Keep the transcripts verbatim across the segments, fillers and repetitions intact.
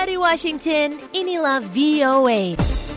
Dari Washington, inilah V O A.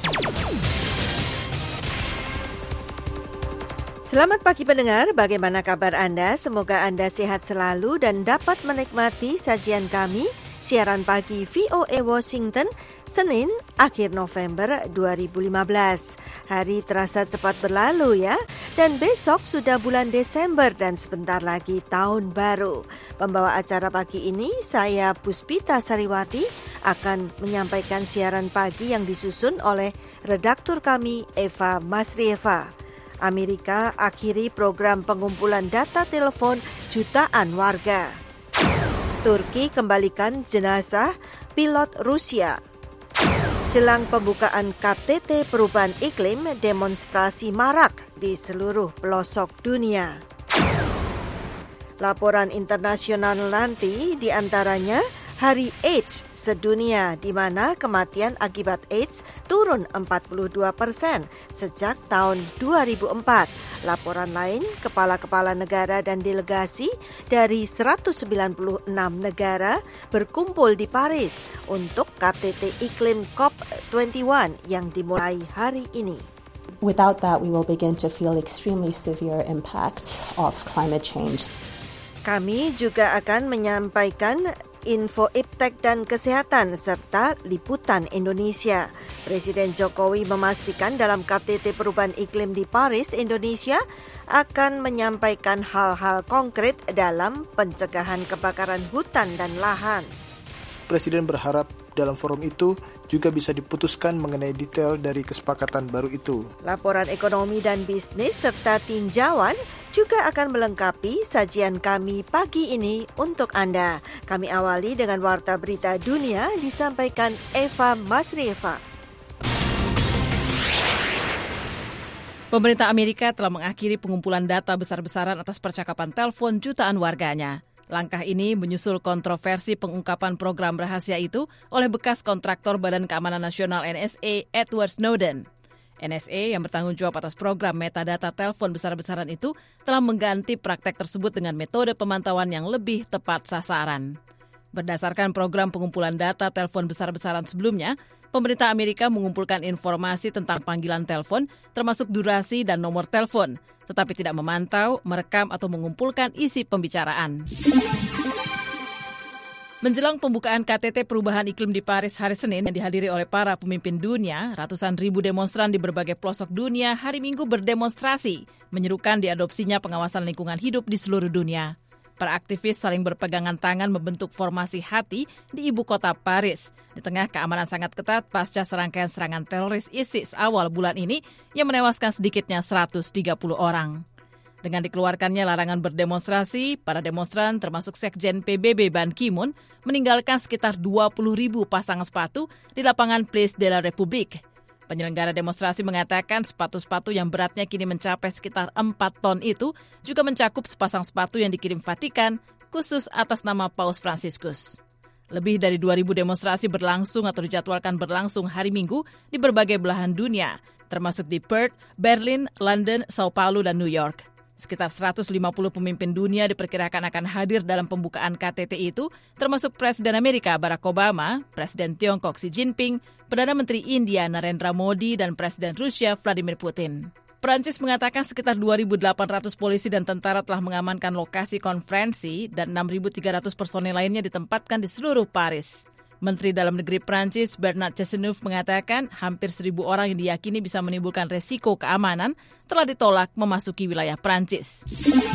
Selamat pagi pendengar, bagaimana kabar Anda? Semoga Anda sehat selalu dan dapat menikmati sajian kami, siaran pagi V O A Washington, Senin, akhir November dua ribu lima belas. Hari terasa cepat berlalu ya, dan besok sudah bulan Desember dan sebentar lagi tahun baru. Pembawa acara pagi ini, saya Puspita Sariwati, akan menyampaikan siaran pagi yang disusun oleh redaktur kami Eva Masrieva. Amerika akhiri program pengumpulan data telepon jutaan warga. Turki kembalikan jenazah pilot Rusia. Jelang pembukaan K T T perubahan iklim, demonstrasi marak di seluruh pelosok dunia. Laporan internasional nanti diantaranya Hari AIDS sedunia, di mana kematian akibat AIDS turun empat puluh dua persen sejak tahun dua ribu empat. Laporan lain, kepala-kepala negara dan delegasi dari seratus sembilan puluh enam negara berkumpul di Paris untuk K T T iklim C O P dua puluh satu yang dimulai hari ini. Without that, we will begin to feel extremely severe impact of climate change. Kami juga akan menyampaikan info iptek dan kesehatan serta liputan Indonesia. Presiden Jokowi memastikan dalam K T T perubahan iklim di Paris, Indonesia akan menyampaikan hal-hal konkret dalam pencegahan kebakaran hutan dan lahan. Presiden berharap dalam forum itu juga bisa diputuskan mengenai detail dari kesepakatan baru itu. Laporan ekonomi dan bisnis serta tinjauan juga akan melengkapi sajian kami pagi ini untuk Anda. Kami awali dengan warta berita dunia disampaikan Eva Masrieva. Pemerintah Amerika telah mengakhiri pengumpulan data besar-besaran atas percakapan telepon jutaan warganya. Langkah ini menyusul kontroversi pengungkapan program rahasia itu oleh bekas kontraktor Badan Keamanan Nasional N S A Edward Snowden. N S A yang bertanggung jawab atas program metadata telepon besar-besaran itu telah mengganti praktek tersebut dengan metode pemantauan yang lebih tepat sasaran. Berdasarkan program pengumpulan data telepon besar-besaran sebelumnya, pemerintah Amerika mengumpulkan informasi tentang panggilan telepon, termasuk durasi dan nomor telepon, tetapi tidak memantau, merekam, atau mengumpulkan isi pembicaraan. Menjelang pembukaan K T T perubahan iklim di Paris hari Senin yang dihadiri oleh para pemimpin dunia, ratusan ribu demonstran di berbagai pelosok dunia hari Minggu berdemonstrasi, menyerukan diadopsinya pengawasan lingkungan hidup di seluruh dunia. Para aktivis saling berpegangan tangan membentuk formasi hati di ibu kota Paris, di tengah keamanan sangat ketat pasca serangkaian serangan teroris ISIS awal bulan ini yang menewaskan sedikitnya seratus tiga puluh orang. Dengan dikeluarkannya larangan berdemonstrasi, para demonstran termasuk Sekjen P B B Ban Ki-moon meninggalkan sekitar dua puluh ribu pasang sepatu di lapangan Place de la République. Penyelenggara demonstrasi mengatakan sepatu-sepatu yang beratnya kini mencapai sekitar empat ton itu juga mencakup sepasang sepatu yang dikirim Vatikan khusus atas nama Paus Fransiskus. Lebih dari dua ribu demonstrasi berlangsung atau dijadwalkan berlangsung hari Minggu di berbagai belahan dunia, termasuk di Perth, Berlin, London, Sao Paulo, dan New York. Sekitar seratus lima puluh pemimpin dunia diperkirakan akan hadir dalam pembukaan K T T itu, termasuk Presiden Amerika Barack Obama, Presiden Tiongkok Xi Jinping, Perdana Menteri India Narendra Modi, dan Presiden Rusia Vladimir Putin. Perancis mengatakan sekitar dua ribu delapan ratus polisi dan tentara telah mengamankan lokasi konferensi dan enam ribu tiga ratus personel lainnya ditempatkan di seluruh Paris. Menteri Dalam Negeri Prancis Bernard Cazeneuve mengatakan hampir seribu orang yang diyakini bisa menimbulkan resiko keamanan telah ditolak memasuki wilayah Prancis.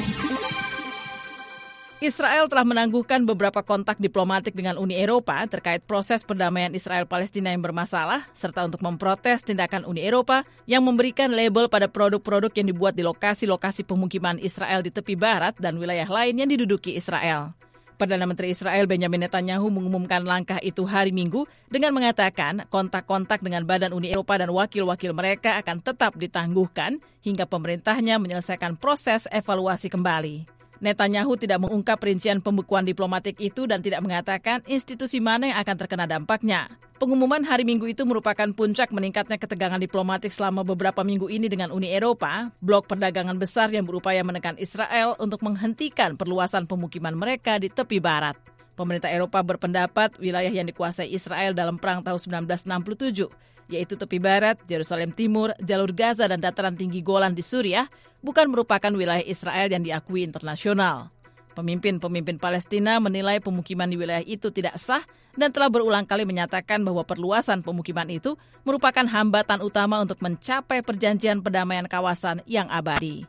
Israel telah menangguhkan beberapa kontak diplomatik dengan Uni Eropa terkait proses perdamaian Israel-Palestina yang bermasalah, serta untuk memprotes tindakan Uni Eropa yang memberikan label pada produk-produk yang dibuat di lokasi-lokasi pemukiman Israel di tepi barat dan wilayah lain yang diduduki Israel. Perdana Menteri Israel Benjamin Netanyahu mengumumkan langkah itu hari Minggu dengan mengatakan kontak-kontak dengan Badan Uni Eropa dan wakil-wakil mereka akan tetap ditangguhkan hingga pemerintahnya menyelesaikan proses evaluasi kembali. Netanyahu tidak mengungkap rincian pembekuan diplomatik itu dan tidak mengatakan institusi mana yang akan terkena dampaknya. Pengumuman hari Minggu itu merupakan puncak meningkatnya ketegangan diplomatik selama beberapa minggu ini dengan Uni Eropa, blok perdagangan besar yang berupaya menekan Israel untuk menghentikan perluasan pemukiman mereka di tepi barat. Pemerintah Eropa berpendapat wilayah yang dikuasai Israel dalam perang tahun sembilan belas enam puluh tujuh, yaitu tepi barat, Yerusalem Timur, jalur Gaza dan dataran tinggi Golan di Suriah, bukan merupakan wilayah Israel yang diakui internasional. Pemimpin-pemimpin Palestina menilai pemukiman di wilayah itu tidak sah dan telah berulang kali menyatakan bahwa perluasan pemukiman itu merupakan hambatan utama untuk mencapai perjanjian perdamaian kawasan yang abadi.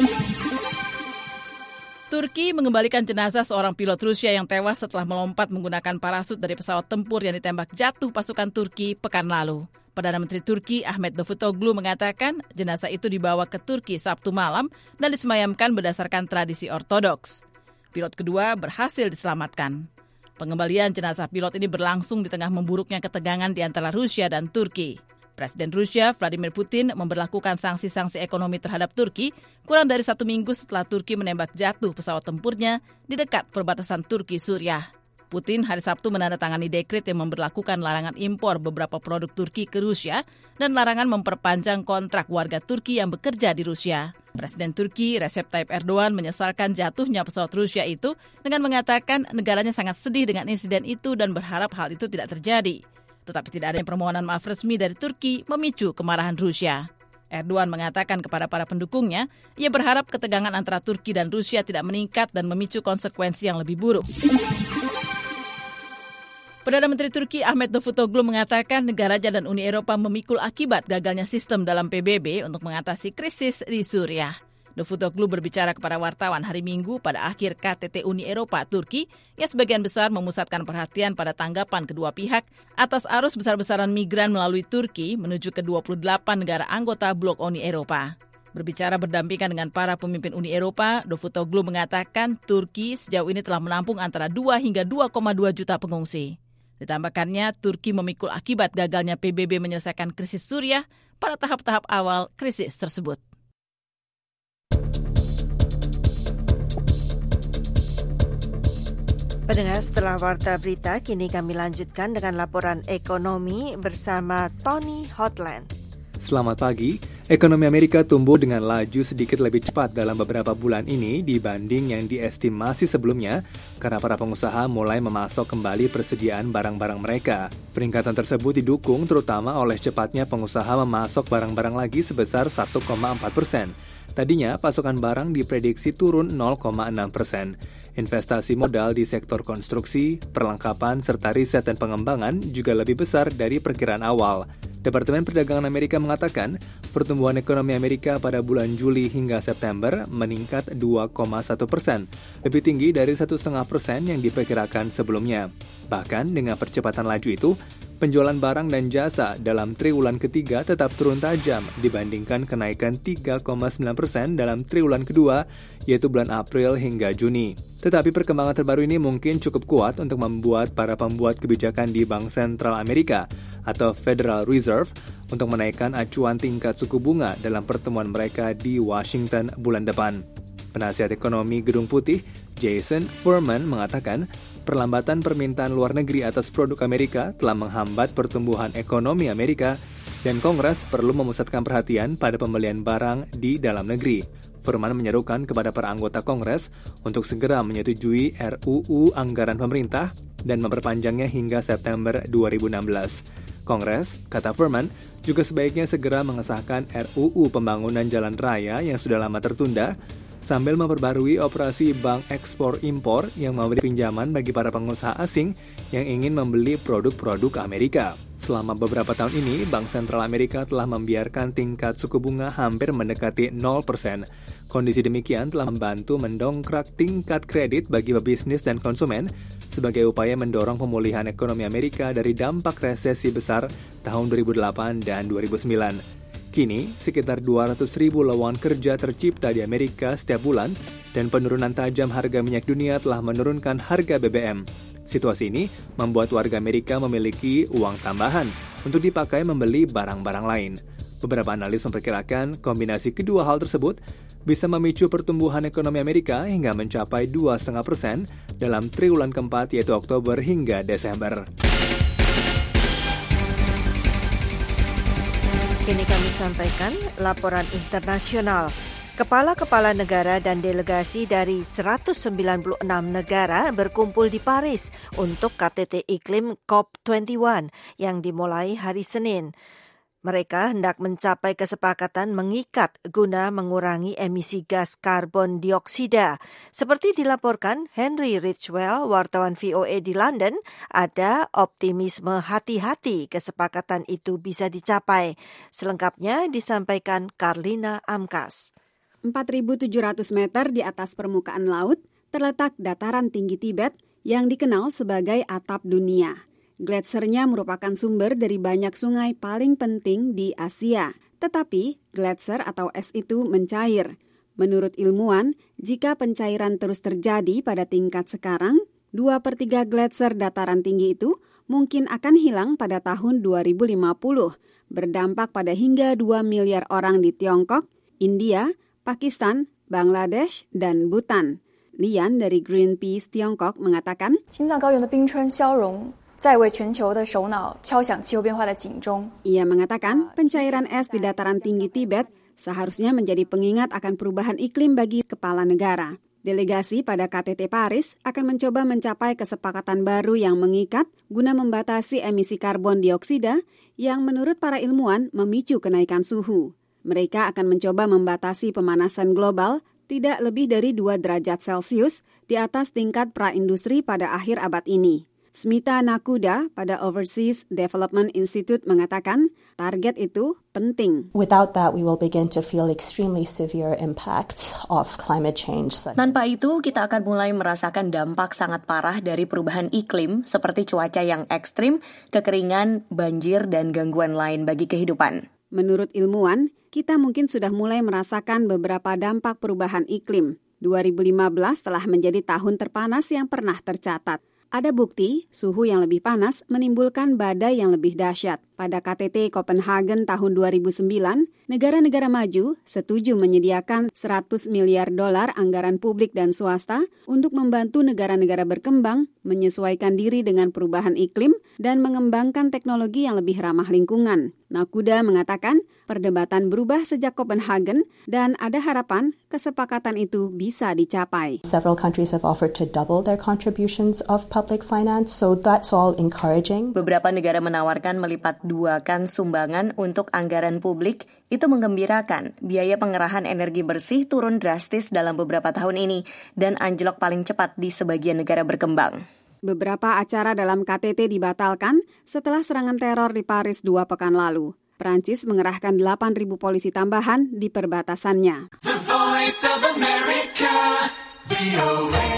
Turki mengembalikan jenazah seorang pilot Rusia yang tewas setelah melompat menggunakan parasut dari pesawat tempur yang ditembak jatuh pasukan Turki pekan lalu. Perdana Menteri Turki Ahmet Davutoglu mengatakan jenazah itu dibawa ke Turki Sabtu malam dan disemayamkan berdasarkan tradisi Ortodoks. Pilot kedua berhasil diselamatkan. Pengembalian jenazah pilot ini berlangsung di tengah memburuknya ketegangan di antara Rusia dan Turki. Presiden Rusia Vladimir Putin memberlakukan sanksi-sanksi ekonomi terhadap Turki kurang dari satu minggu setelah Turki menembak jatuh pesawat tempurnya di dekat perbatasan Turki-Suriah. Putin hari Sabtu menandatangani dekret yang memberlakukan larangan impor beberapa produk Turki ke Rusia dan larangan memperpanjang kontrak warga Turki yang bekerja di Rusia. Presiden Turki Recep Tayyip Erdogan menyesalkan jatuhnya pesawat Rusia itu dengan mengatakan negaranya sangat sedih dengan insiden itu dan berharap hal itu tidak terjadi. Tetapi tidak ada permohonan maaf resmi dari Turki memicu kemarahan Rusia. Erdogan mengatakan kepada para pendukungnya, ia berharap ketegangan antara Turki dan Rusia tidak meningkat dan memicu konsekuensi yang lebih buruk. Perdana Menteri Turki Ahmet Davutoglu mengatakan negaranya dan Uni Eropa memikul akibat gagalnya sistem dalam P B B untuk mengatasi krisis di Suriah. Davutoglu berbicara kepada wartawan hari Minggu pada akhir K T T Uni Eropa Turki yang sebagian besar memusatkan perhatian pada tanggapan kedua pihak atas arus besar-besaran migran melalui Turki menuju ke dua puluh delapan negara anggota blok Uni Eropa. Berbicara berdampingan dengan para pemimpin Uni Eropa, Davutoglu mengatakan Turki sejauh ini telah menampung antara dua hingga dua koma dua juta pengungsi. Ditambahkannya, Turki memikul akibat gagalnya P B B menyelesaikan krisis Suriah pada tahap-tahap awal krisis tersebut. Pendengar, setelah warta berita, kini kami lanjutkan dengan laporan ekonomi bersama Tony Hotland. Selamat pagi. Ekonomi Amerika tumbuh dengan laju sedikit lebih cepat dalam beberapa bulan ini dibanding yang diestimasi sebelumnya karena para pengusaha mulai memasok kembali persediaan barang-barang mereka. Peningkatan tersebut didukung terutama oleh cepatnya pengusaha memasok barang-barang lagi sebesar satu koma empat persen. Tadinya pasokan barang diprediksi turun nol koma enam persen. Investasi modal di sektor konstruksi, perlengkapan, serta riset dan pengembangan juga lebih besar dari perkiraan awal. Departemen Perdagangan Amerika mengatakan pertumbuhan ekonomi Amerika pada bulan Juli hingga September meningkat dua koma satu persen, lebih tinggi dari satu koma lima persen yang diperkirakan sebelumnya. Bahkan dengan percepatan laju itu, penjualan barang dan jasa dalam triwulan ketiga tetap turun tajam dibandingkan kenaikan tiga koma sembilan persen dalam triwulan kedua, yaitu bulan April hingga Juni. Tetapi perkembangan terbaru ini mungkin cukup kuat untuk membuat para pembuat kebijakan di Bank Sentral Amerika atau Federal Reserve untuk menaikkan acuan tingkat suku bunga dalam pertemuan mereka di Washington bulan depan. Penasihat ekonomi Gedung Putih, Jason Furman, mengatakan perlambatan permintaan luar negeri atas produk Amerika telah menghambat pertumbuhan ekonomi Amerika dan Kongres perlu memusatkan perhatian pada pembelian barang di dalam negeri. Furman menyerukan kepada para anggota Kongres untuk segera menyetujui R U U anggaran pemerintah dan memperpanjangnya hingga September dua ribu enam belas. Kongres, kata Furman, juga sebaiknya segera mengesahkan R U U pembangunan jalan raya yang sudah lama tertunda, sambil memperbarui operasi bank ekspor-impor yang memberi pinjaman bagi para pengusaha asing yang ingin membeli produk-produk Amerika. Selama beberapa tahun ini, Bank Sentral Amerika telah membiarkan tingkat suku bunga hampir mendekati nol persen. Kondisi demikian telah membantu mendongkrak tingkat kredit bagi pebisnis dan konsumen sebagai upaya mendorong pemulihan ekonomi Amerika dari dampak resesi besar tahun dua ribu delapan dan dua ribu sembilan. Kini, sekitar dua ratus ribu lowongan kerja tercipta di Amerika setiap bulan dan penurunan tajam harga minyak dunia telah menurunkan harga B B M. Situasi ini membuat warga Amerika memiliki uang tambahan untuk dipakai membeli barang-barang lain. Beberapa analis memperkirakan kombinasi kedua hal tersebut bisa memicu pertumbuhan ekonomi Amerika hingga mencapai dua koma lima persen dalam triwulan keempat yaitu Oktober hingga Desember. Kini kami sampaikan laporan internasional. Kepala-kepala negara dan delegasi dari seratus sembilan puluh enam negara berkumpul di Paris untuk K T T Iklim C O P dua puluh satu yang dimulai hari Senin. Mereka hendak mencapai kesepakatan mengikat guna mengurangi emisi gas karbon dioksida. Seperti dilaporkan Henry Ridgwell, wartawan V O A di London, ada optimisme hati-hati kesepakatan itu bisa dicapai. Selengkapnya disampaikan Karlina Amkas. empat ribu tujuh ratus meter di atas permukaan laut terletak dataran tinggi Tibet yang dikenal sebagai atap dunia. Gletsernya merupakan sumber dari banyak sungai paling penting di Asia. Tetapi, gletser atau es itu mencair. Menurut ilmuwan, jika pencairan terus terjadi pada tingkat sekarang, dua per tiga gletser dataran tinggi itu mungkin akan hilang pada tahun dua ribu lima puluh, berdampak pada hingga dua miliar orang di Tiongkok, India, Pakistan, Bangladesh, dan Bhutan. Lian dari Greenpeace Tiongkok mengatakan, ia mengatakan pencairan es di dataran tinggi Tibet seharusnya menjadi pengingat akan perubahan iklim bagi kepala negara. Delegasi pada K T T Paris akan mencoba mencapai kesepakatan baru yang mengikat guna membatasi emisi karbon dioksida yang menurut para ilmuwan memicu kenaikan suhu. Mereka akan mencoba membatasi pemanasan global tidak lebih dari dua derajat Celcius di atas tingkat praindustri pada akhir abad ini. Smita Nakuda pada Overseas Development Institute mengatakan target itu penting. Without that, we will begin to feel extremely severe impact of climate change. Tanpa itu, kita akan mulai merasakan dampak sangat parah dari perubahan iklim seperti cuaca yang ekstrim, kekeringan, banjir, dan gangguan lain bagi kehidupan. Menurut ilmuwan, kita mungkin sudah mulai merasakan beberapa dampak perubahan iklim. dua ribu lima belas telah menjadi tahun terpanas yang pernah tercatat. Ada bukti suhu yang lebih panas menimbulkan badai yang lebih dahsyat. Pada K T T Copenhagen tahun dua ribu sembilan, negara-negara maju setuju menyediakan seratus miliar dolar anggaran publik dan swasta untuk membantu negara-negara berkembang menyesuaikan diri dengan perubahan iklim dan mengembangkan teknologi yang lebih ramah lingkungan. Nakuda mengatakan perdebatan berubah sejak Copenhagen dan ada harapan kesepakatan itu bisa dicapai. Several countries have offered to double their contributions of public finance, so that's all encouraging. Beberapa negara menawarkan melipat duakan sumbangan untuk anggaran publik. Itu menggembirakan. Biaya pengerahan energi bersih turun drastis dalam beberapa tahun ini dan anjlok paling cepat di sebagian negara berkembang. Beberapa acara dalam K T T dibatalkan setelah serangan teror di Paris dua pekan lalu. Prancis mengerahkan delapan ribu polisi tambahan di perbatasannya. The Voice of America, V O A.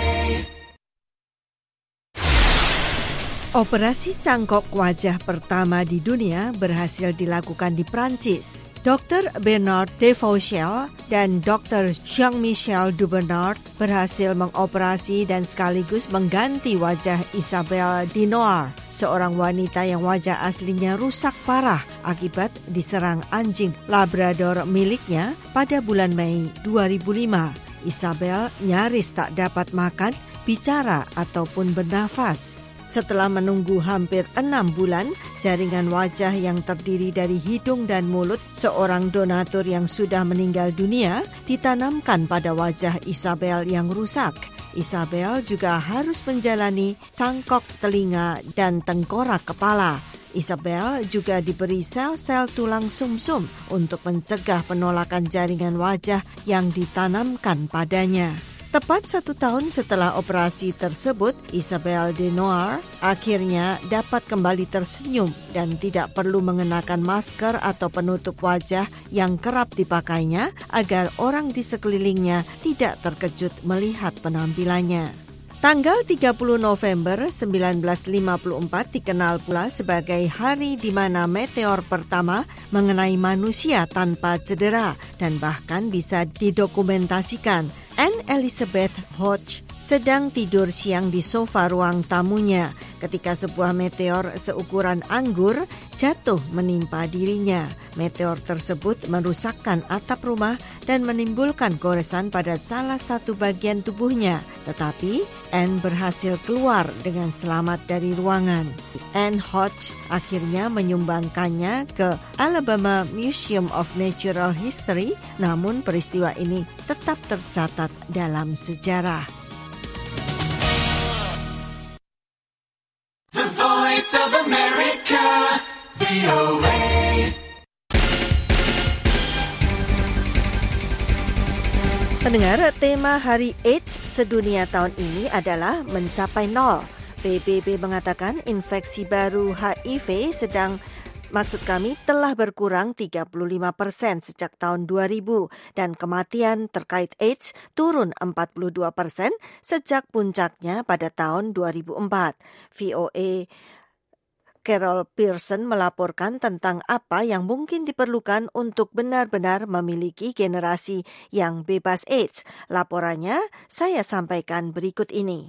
Operasi cangkok wajah pertama di dunia berhasil dilakukan di Prancis. Dokter Bernard Devauchel dan Dokter Jean-Michel Dubernard berhasil mengoperasi dan sekaligus mengganti wajah Isabelle Dinoir, seorang wanita yang wajah aslinya rusak parah akibat diserang anjing Labrador miliknya pada bulan Mei dua ribu lima. Isabelle nyaris tak dapat makan, bicara ataupun bernafas. Setelah menunggu hampir enam bulan, jaringan wajah yang terdiri dari hidung dan mulut seorang donatur yang sudah meninggal dunia ditanamkan pada wajah Isabelle yang rusak. Isabelle juga harus menjalani cangkok telinga dan tengkorak kepala. Isabelle juga diberi sel-sel tulang sumsum untuk mencegah penolakan jaringan wajah yang ditanamkan padanya. Tepat satu tahun setelah operasi tersebut, Isabelle Dinoir akhirnya dapat kembali tersenyum dan tidak perlu mengenakan masker atau penutup wajah yang kerap dipakainya agar orang di sekelilingnya tidak terkejut melihat penampilannya. Tanggal tiga puluh November seribu sembilan ratus lima puluh empat dikenal pula sebagai hari di mana meteor pertama mengenai manusia tanpa cedera dan bahkan bisa didokumentasikan. Anne Elizabeth Hodge sedang tidur siang di sofa ruang tamunya. ketika sebuah meteor seukuran anggur jatuh menimpa dirinya. Meteor tersebut merusakkan atap rumah dan menimbulkan goresan pada salah satu bagian tubuhnya. Tetapi Anne berhasil keluar dengan selamat dari ruangan. Anne Hodge akhirnya menyumbangkannya ke Alabama Museum of Natural History, namun peristiwa ini tetap tercatat dalam sejarah. The Voice of America, V O A. Pendengar, tema Hari AIDS sedunia tahun ini adalah mencapai nol. P B B mengatakan infeksi baru H I V sedang, maksud kami, telah berkurang tiga puluh lima persen sejak tahun dua ribu dan kematian terkait AIDS turun empat puluh dua persen sejak puncaknya pada tahun dua ribu empat. V O A Carol Pearson melaporkan tentang apa yang mungkin diperlukan untuk benar-benar memiliki generasi yang bebas AIDS. Laporannya saya sampaikan berikut ini.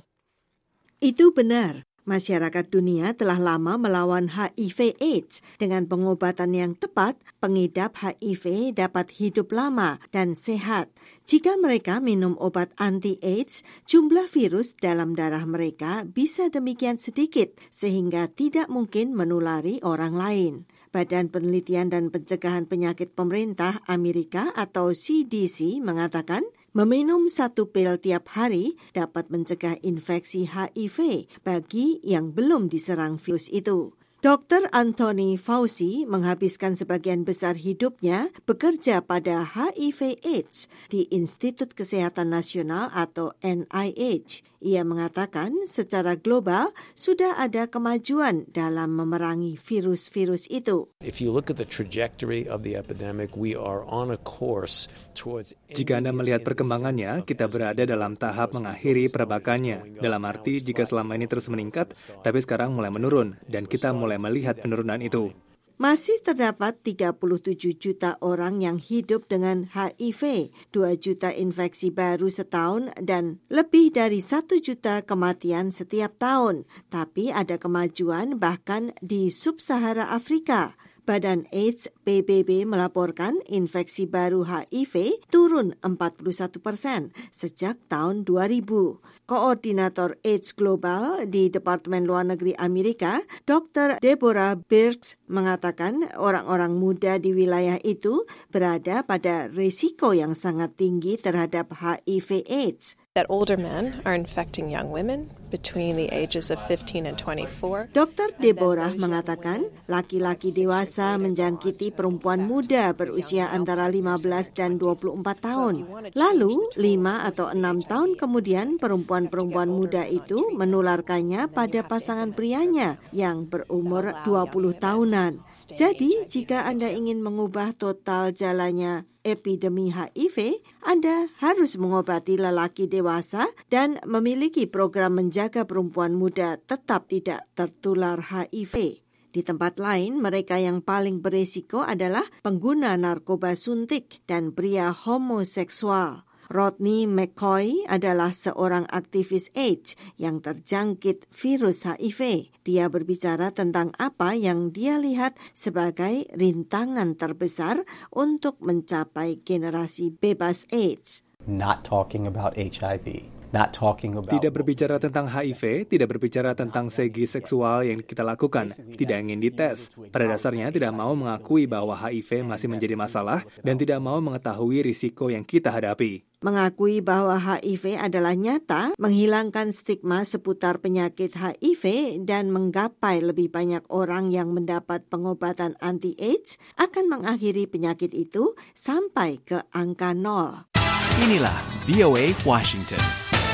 Itu benar. Masyarakat dunia telah lama melawan H I V AIDS. Dengan pengobatan yang tepat, pengidap H I V dapat hidup lama dan sehat. Jika mereka minum obat anti-AIDS, jumlah virus dalam darah mereka bisa demikian sedikit sehingga tidak mungkin menulari orang lain. Badan Penelitian dan Pencegahan Penyakit Pemerintah Amerika atau C D C mengatakan meminum satu pil tiap hari dapat mencegah infeksi H I V bagi yang belum diserang virus itu. Doktor Anthony Fauci menghabiskan sebagian besar hidupnya bekerja pada H I V AIDS di Institut Kesehatan Nasional atau N I H. Ia mengatakan secara global sudah ada kemajuan dalam memerangi virus-virus itu. If you look at the trajectory of the epidemic, we are on a course towards. Jika Anda melihat perkembangannya, kita berada dalam tahap mengakhiri perbakannya. Dalam arti, jika selama ini terus meningkat, tapi sekarang mulai menurun, dan kita mulai melihat penurunan itu. Masih terdapat tiga puluh tujuh juta orang yang hidup dengan H I V, dua juta infeksi baru setahun, dan lebih dari satu juta kematian setiap tahun. Tapi ada kemajuan bahkan di Sub-Sahara Afrika. Badan AIDS P B B melaporkan infeksi baru H I V turun empat puluh satu persen sejak tahun dua ribu. Koordinator AIDS Global di Departemen Luar Negeri Amerika, Doktor Deborah Birx, mengatakan orang-orang muda di wilayah itu berada pada risiko yang sangat tinggi terhadap H I V AIDS. That older men are infecting young women between the ages of fifteen and twenty-four. Doktor Deborah mengatakan laki-laki dewasa menjangkiti perempuan muda berusia antara lima belas dan dua puluh empat tahun. Lalu, lima atau enam tahun kemudian perempuan-perempuan muda itu menularkannya pada pasangan prianya yang berumur dua puluh tahunan. Jadi, jika Anda ingin mengubah total jalannya epidemi H I V, Anda harus mengobati lelaki dewasa dan memiliki program menjaga perempuan muda tetap tidak tertular H I V. Di tempat lain, mereka yang paling beresiko adalah pengguna narkoba suntik dan pria homoseksual. Rodney McCoy adalah seorang aktivis AIDS yang terjangkit virus H I V. Dia berbicara tentang apa yang dia lihat sebagai rintangan terbesar untuk mencapai generasi bebas AIDS. Not talking about H I V. Not talking about... Tidak berbicara tentang H I V, tidak berbicara tentang segi seksual yang kita lakukan, tidak ingin dites. Pada dasarnya tidak mau mengakui bahwa H I V masih menjadi masalah dan tidak mau mengetahui risiko yang kita hadapi. Mengakui bahwa H I V adalah nyata, menghilangkan stigma seputar penyakit H I V dan menggapai lebih banyak orang yang mendapat pengobatan anti-AIDS akan mengakhiri penyakit itu sampai ke angka nol. Inilah V O A Washington.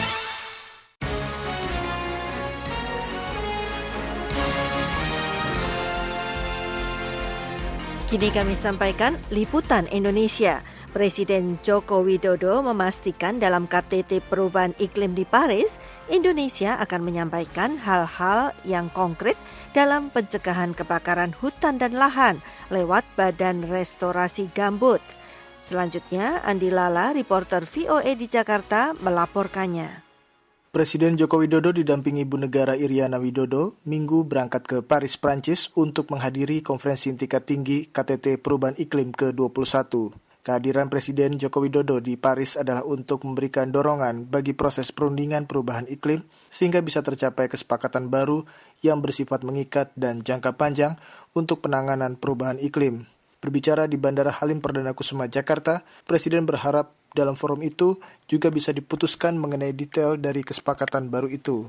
Kini kami sampaikan liputan Indonesia. Presiden Joko Widodo memastikan dalam K T T Perubahan Iklim di Paris, Indonesia akan menyampaikan hal-hal yang konkret dalam pencegahan kebakaran hutan dan lahan lewat Badan Restorasi Gambut. Selanjutnya, Andi Lala, reporter V O A di Jakarta, melaporkannya. Presiden Joko Widodo didampingi Ibu Negara Iriana Widodo Minggu berangkat ke Paris, Prancis untuk menghadiri konferensi tingkat tinggi K T T Perubahan Iklim ke dua puluh satu. Kehadiran Presiden Joko Widodo di Paris adalah untuk memberikan dorongan bagi proses perundingan perubahan iklim sehingga bisa tercapai kesepakatan baru yang bersifat mengikat dan jangka panjang untuk penanganan perubahan iklim. Berbicara di Bandara Halim Perdana Kusuma, Jakarta, Presiden berharap dalam forum itu juga bisa diputuskan mengenai detail dari kesepakatan baru itu.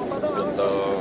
Untuk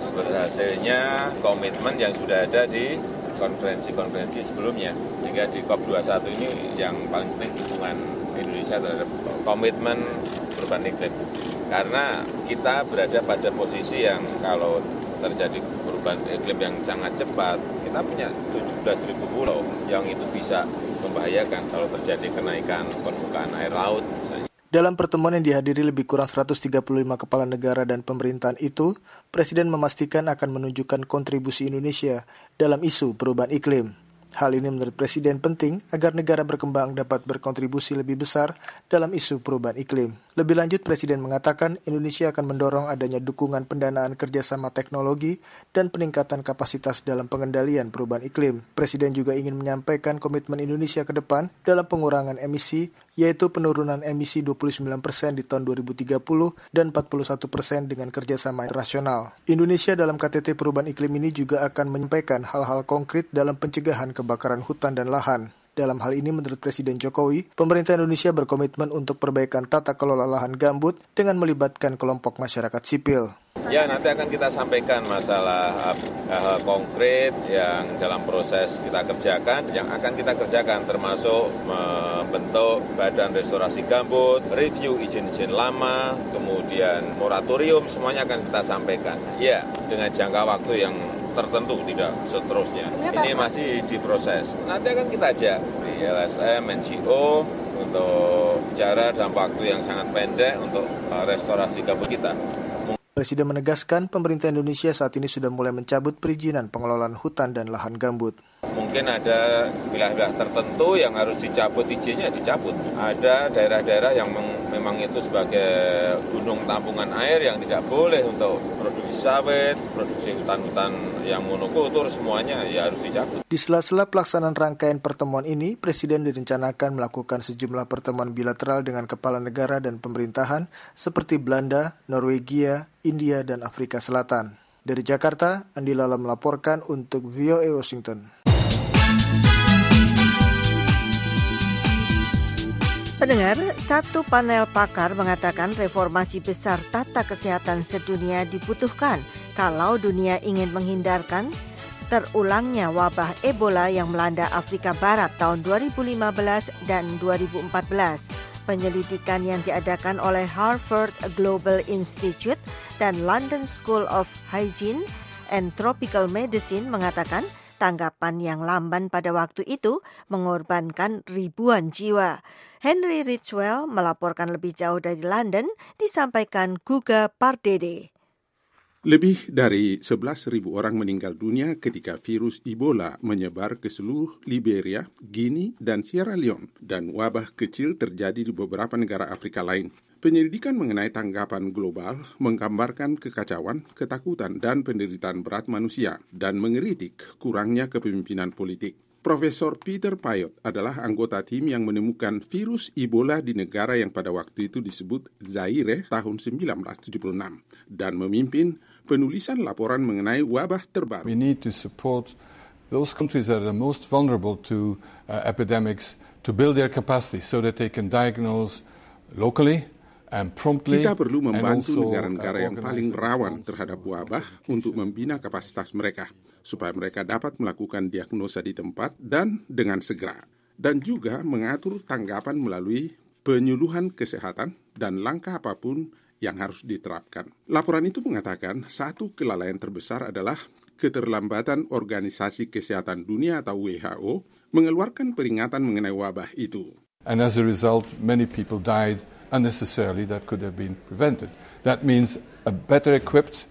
berhasilnya komitmen yang sudah ada di konferensi-konferensi sebelumnya, sehingga di C O P dua puluh satu ini yang paling penting dukungan Indonesia terhadap komitmen perubahan iklim. Karena kita berada pada posisi yang kalau terjadi perubahan iklim yang sangat cepat, kita punya tujuh belas ribu pulau yang itu bisa membahayakan kalau terjadi kenaikan permukaan air laut. Misalnya. Dalam pertemuan yang dihadiri lebih kurang seratus tiga puluh lima kepala negara dan pemerintahan itu, Presiden memastikan akan menunjukkan kontribusi Indonesia dalam isu perubahan iklim. Hal ini menurut Presiden penting agar negara berkembang dapat berkontribusi lebih besar dalam isu perubahan iklim. Lebih lanjut, Presiden mengatakan Indonesia akan mendorong adanya dukungan pendanaan kerjasama teknologi dan peningkatan kapasitas dalam pengendalian perubahan iklim. Presiden juga ingin menyampaikan komitmen Indonesia ke depan dalam pengurangan emisi, yaitu penurunan emisi dua puluh sembilan persen di tahun dua ribu tiga puluh dan empat puluh satu persen dengan kerjasama internasional. Indonesia dalam K T T Perubahan Iklim ini juga akan menyampaikan hal-hal konkret dalam pencegahan kebakaran hutan dan lahan. Dalam hal ini, menurut Presiden Jokowi, pemerintah Indonesia berkomitmen untuk perbaikan tata kelola lahan gambut dengan melibatkan kelompok masyarakat sipil. Ya, nanti akan kita sampaikan masalah hal konkret yang dalam proses kita kerjakan, yang akan kita kerjakan termasuk membentuk badan restorasi gambut, review izin-izin lama, kemudian moratorium, semuanya akan kita sampaikan. Ya, dengan jangka waktu yang tertentu, tidak seterusnya. Ini masih diproses. Nanti akan kita ajak di L S M, N G O untuk bicara dalam waktu yang sangat pendek untuk restorasi gambut kita. Presiden menegaskan pemerintah Indonesia saat ini sudah mulai mencabut perizinan pengelolaan hutan dan lahan gambut. Mungkin ada wilayah-wilayah tertentu yang harus dicabut izinnya, dicabut. Ada daerah-daerah yang memang itu sebagai gunung tampungan air yang tidak boleh untuk produksi sawit, produksi hutan-hutan yang monokultur, semuanya ya harus dicabut. Di sela-sela pelaksanaan rangkaian pertemuan ini, Presiden direncanakan melakukan sejumlah pertemuan bilateral dengan kepala negara dan pemerintahan seperti Belanda, Norwegia, India, dan Afrika Selatan. Dari Jakarta, Andi Lala melaporkan untuk V O A Washington. Pendengar, satu panel pakar mengatakan reformasi besar tata kesehatan sedunia dibutuhkan kalau dunia ingin menghindarkan terulangnya wabah Ebola yang melanda Afrika Barat tahun dua ribu lima belas dan dua ribu empat belas. Penyelidikan yang diadakan oleh Harvard Global Institute dan London School of Hygiene and Tropical Medicine mengatakan tanggapan yang lamban pada waktu itu mengorbankan ribuan jiwa. Henry Ridgwell melaporkan lebih jauh dari London, disampaikan Guga Pardede. Lebih dari sebelas ribu orang meninggal dunia ketika virus Ebola menyebar ke seluruh Liberia, Guinea, dan Sierra Leone, dan wabah kecil terjadi di beberapa negara Afrika lain. Penyelidikan mengenai tanggapan global menggambarkan kekacauan, ketakutan, dan penderitaan berat manusia, dan mengeritik kurangnya kepemimpinan politik. Profesor Peter Payot adalah anggota tim yang menemukan virus Ebola di negara yang pada waktu itu disebut Zaire tahun sembilan belas tujuh puluh enam, dan memimpin penulisan laporan mengenai wabah terbaru. We need to support those countries that are the most vulnerable to uh, epidemics to build their capacity so that they can diagnose locally and promptly. Kita perlu membantu also, negara-negara uh, yang paling rawan terhadap wabah untuk membina kapasitas mereka supaya mereka dapat melakukan diagnosa di tempat dan dengan segera, dan juga mengatur tanggapan melalui penyuluhan kesehatan dan langkah apapun yang harus diterapkan. Laporan itu mengatakan satu kelalaian terbesar adalah keterlambatan Organisasi Kesehatan Dunia atau W H O mengeluarkan peringatan mengenai wabah itu. And as a result, many people died unnecessarily that could have been prevented. That means a better equipped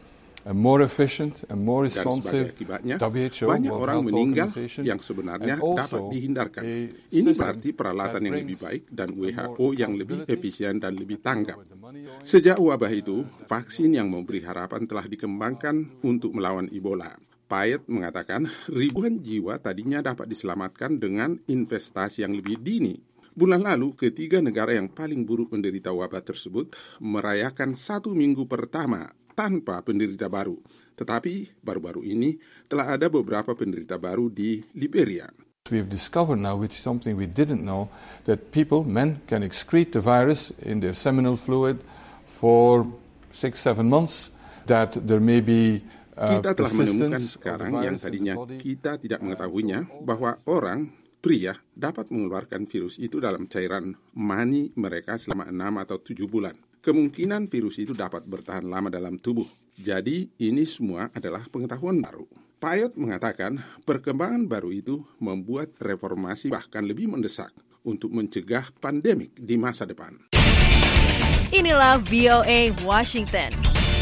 a more efficient and more Dan responsive sebagai akibatnya, W H O, banyak World orang Health meninggal Organization, yang sebenarnya and also dapat dihindarkan. a Ini system berarti peralatan that yang lebih brings baik dan W H O more yang lebih accountability. efisien dan lebih tanggap. Sejak wabah itu, vaksin yang memberi harapan telah dikembangkan untuk melawan Ebola. Payet mengatakan ribuan jiwa tadinya dapat diselamatkan dengan investasi yang lebih dini. Bulan lalu, ketiga negara yang paling buruk menderita wabah tersebut merayakan satu minggu pertama tanpa penderita baru. Tetapi baru-baru ini telah ada beberapa penderita baru di Liberia. We've discovered now, which is something we didn't know, that people, men, can excrete the virus in their seminal fluid for six, seven months, that there may be uh, Kita telah menemukan persistence sekarang of the yang virus in tadinya the body. kita tidak mengetahuinya bahwa orang pria dapat mengeluarkan virus itu dalam cairan mani mereka selama enam atau tujuh bulan. Kemungkinan virus itu dapat bertahan lama dalam tubuh. Jadi ini semua adalah pengetahuan baru. Payet mengatakan perkembangan baru itu membuat reformasi bahkan lebih mendesak untuk mencegah pandemik di masa depan. Inilah V O A Washington.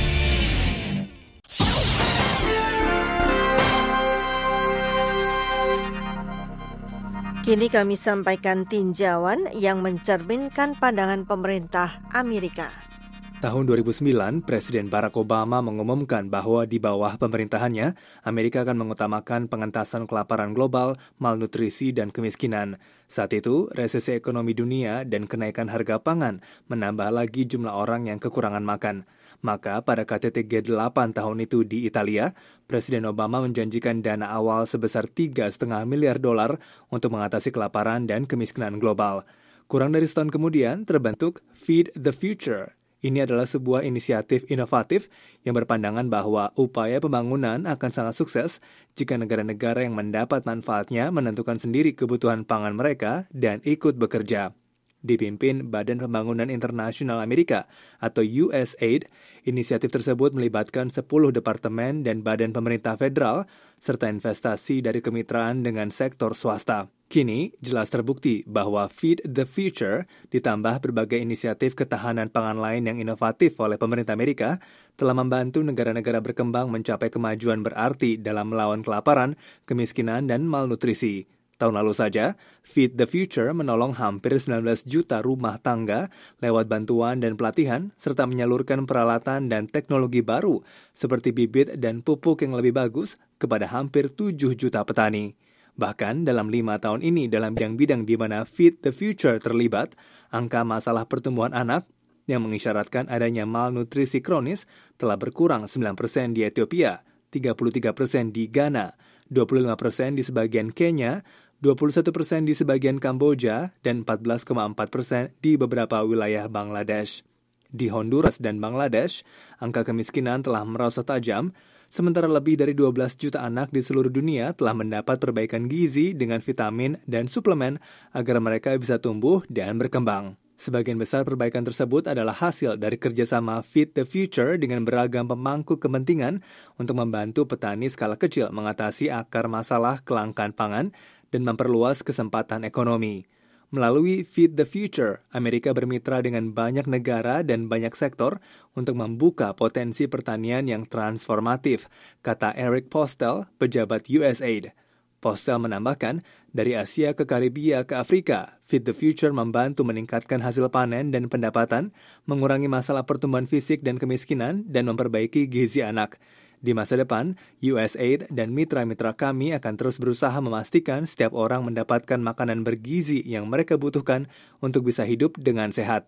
Kini kami sampaikan tinjauan yang mencerminkan pandangan pemerintah Amerika. Tahun dua ribu sembilan, Presiden Barack Obama mengumumkan bahwa di bawah pemerintahannya, Amerika akan mengutamakan pengentasan kelaparan global, malnutrisi, dan kemiskinan. Saat itu, resesi ekonomi dunia dan kenaikan harga pangan menambah lagi jumlah orang yang kekurangan makan. Maka pada K T T G delapan tahun itu di Italia, Presiden Obama menjanjikan dana awal sebesar tiga koma lima miliar dolar untuk mengatasi kelaparan dan kemiskinan global. Kurang dari setahun kemudian terbentuk Feed the Future. Ini adalah sebuah inisiatif inovatif yang berpandangan bahwa upaya pembangunan akan sangat sukses jika negara-negara yang mendapat manfaatnya menentukan sendiri kebutuhan pangan mereka dan ikut bekerja. Dipimpin Badan Pembangunan Internasional Amerika atau U S A I D, inisiatif tersebut melibatkan sepuluh departemen dan badan pemerintah federal serta investasi dari kemitraan dengan sektor swasta. Kini, jelas terbukti bahwa Feed the Future ditambah berbagai inisiatif ketahanan pangan lain yang inovatif oleh pemerintah Amerika telah membantu negara-negara berkembang mencapai kemajuan berarti dalam melawan kelaparan, kemiskinan, dan malnutrisi. Tahun lalu saja, Feed the Future menolong hampir sembilan belas juta rumah tangga lewat bantuan dan pelatihan, serta menyalurkan peralatan dan teknologi baru seperti bibit dan pupuk yang lebih bagus kepada hampir tujuh juta petani. Bahkan dalam lima tahun ini dalam bidang-bidang di mana Feed the Future terlibat, angka masalah pertumbuhan anak yang mengisyaratkan adanya malnutrisi kronis telah berkurang sembilan persen di Ethiopia, tiga puluh tiga persen di Ghana, dua puluh lima persen di sebagian Kenya, dua puluh satu persen di sebagian Kamboja, dan empat belas koma empat persen di beberapa wilayah Bangladesh. Di Honduras dan Bangladesh, angka kemiskinan telah merosot tajam, sementara lebih dari dua belas juta anak di seluruh dunia telah mendapat perbaikan gizi dengan vitamin dan suplemen agar mereka bisa tumbuh dan berkembang. Sebagian besar perbaikan tersebut adalah hasil dari kerjasama Feed the Future dengan beragam pemangku kepentingan untuk membantu petani skala kecil mengatasi akar masalah kelangkaan pangan dan memperluas kesempatan ekonomi. Melalui Feed the Future, Amerika bermitra dengan banyak negara dan banyak sektor untuk membuka potensi pertanian yang transformatif, kata Eric Postel, pejabat U S A I D. Postel menambahkan, dari Asia ke Karibia ke Afrika, Feed the Future membantu meningkatkan hasil panen dan pendapatan, mengurangi masalah pertumbuhan fisik dan kemiskinan, dan memperbaiki gizi anak. Di masa depan, U S A I D dan mitra-mitra kami akan terus berusaha memastikan setiap orang mendapatkan makanan bergizi yang mereka butuhkan untuk bisa hidup dengan sehat.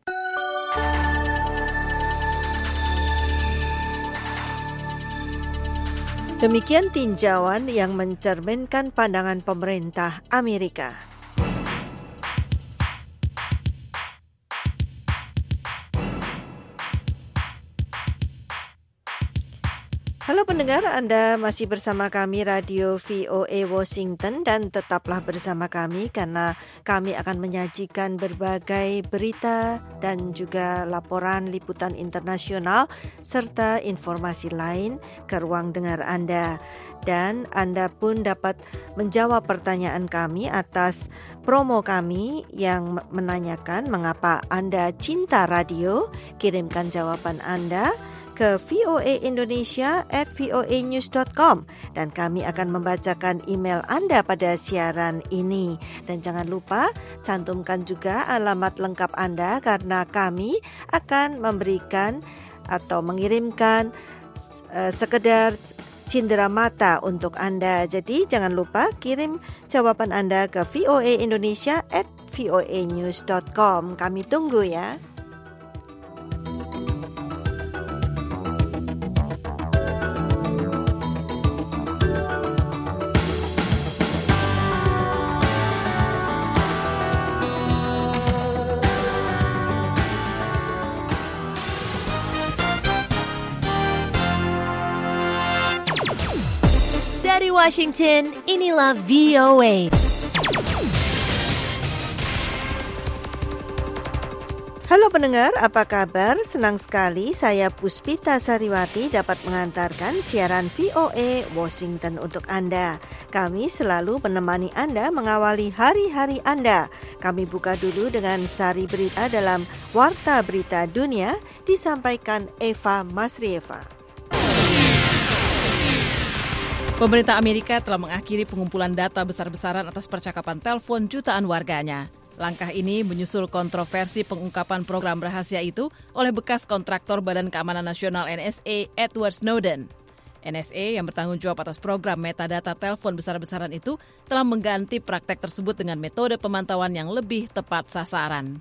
Demikian tinjauan yang mencerminkan pandangan pemerintah Amerika. Halo pendengar, Anda masih bersama kami Radio V O A Washington dan tetaplah bersama kami karena kami akan menyajikan berbagai berita dan juga laporan liputan internasional serta informasi lain ke ruang dengar Anda. Dan Anda pun dapat menjawab pertanyaan kami atas promo kami yang menanyakan mengapa Anda cinta radio. Kirimkan jawaban Anda ke voaindonesia at voanews dot com dan kami akan membacakan email Anda pada siaran ini. Dan jangan lupa cantumkan juga alamat lengkap Anda karena kami akan memberikan atau mengirimkan uh, sekedar cindera mata untuk Anda. Jadi jangan lupa kirim jawaban Anda ke voaindonesia at voanews dot com. Kami tunggu ya. Dari Washington, inilah V O A. Halo pendengar, apa kabar? Senang sekali saya Puspita Sariwati dapat mengantarkan siaran V O A Washington untuk Anda. Kami selalu menemani Anda mengawali hari-hari Anda. Kami buka dulu dengan sari berita dalam Warta Berita Dunia disampaikan Eva Masrieva. Pemerintah Amerika telah mengakhiri pengumpulan data besar-besaran atas percakapan telepon jutaan warganya. Langkah ini menyusul kontroversi pengungkapan program rahasia itu oleh bekas kontraktor Badan Keamanan Nasional N S A Edward Snowden. N S A yang bertanggung jawab atas program metadata telepon besar-besaran itu telah mengganti praktek tersebut dengan metode pemantauan yang lebih tepat sasaran.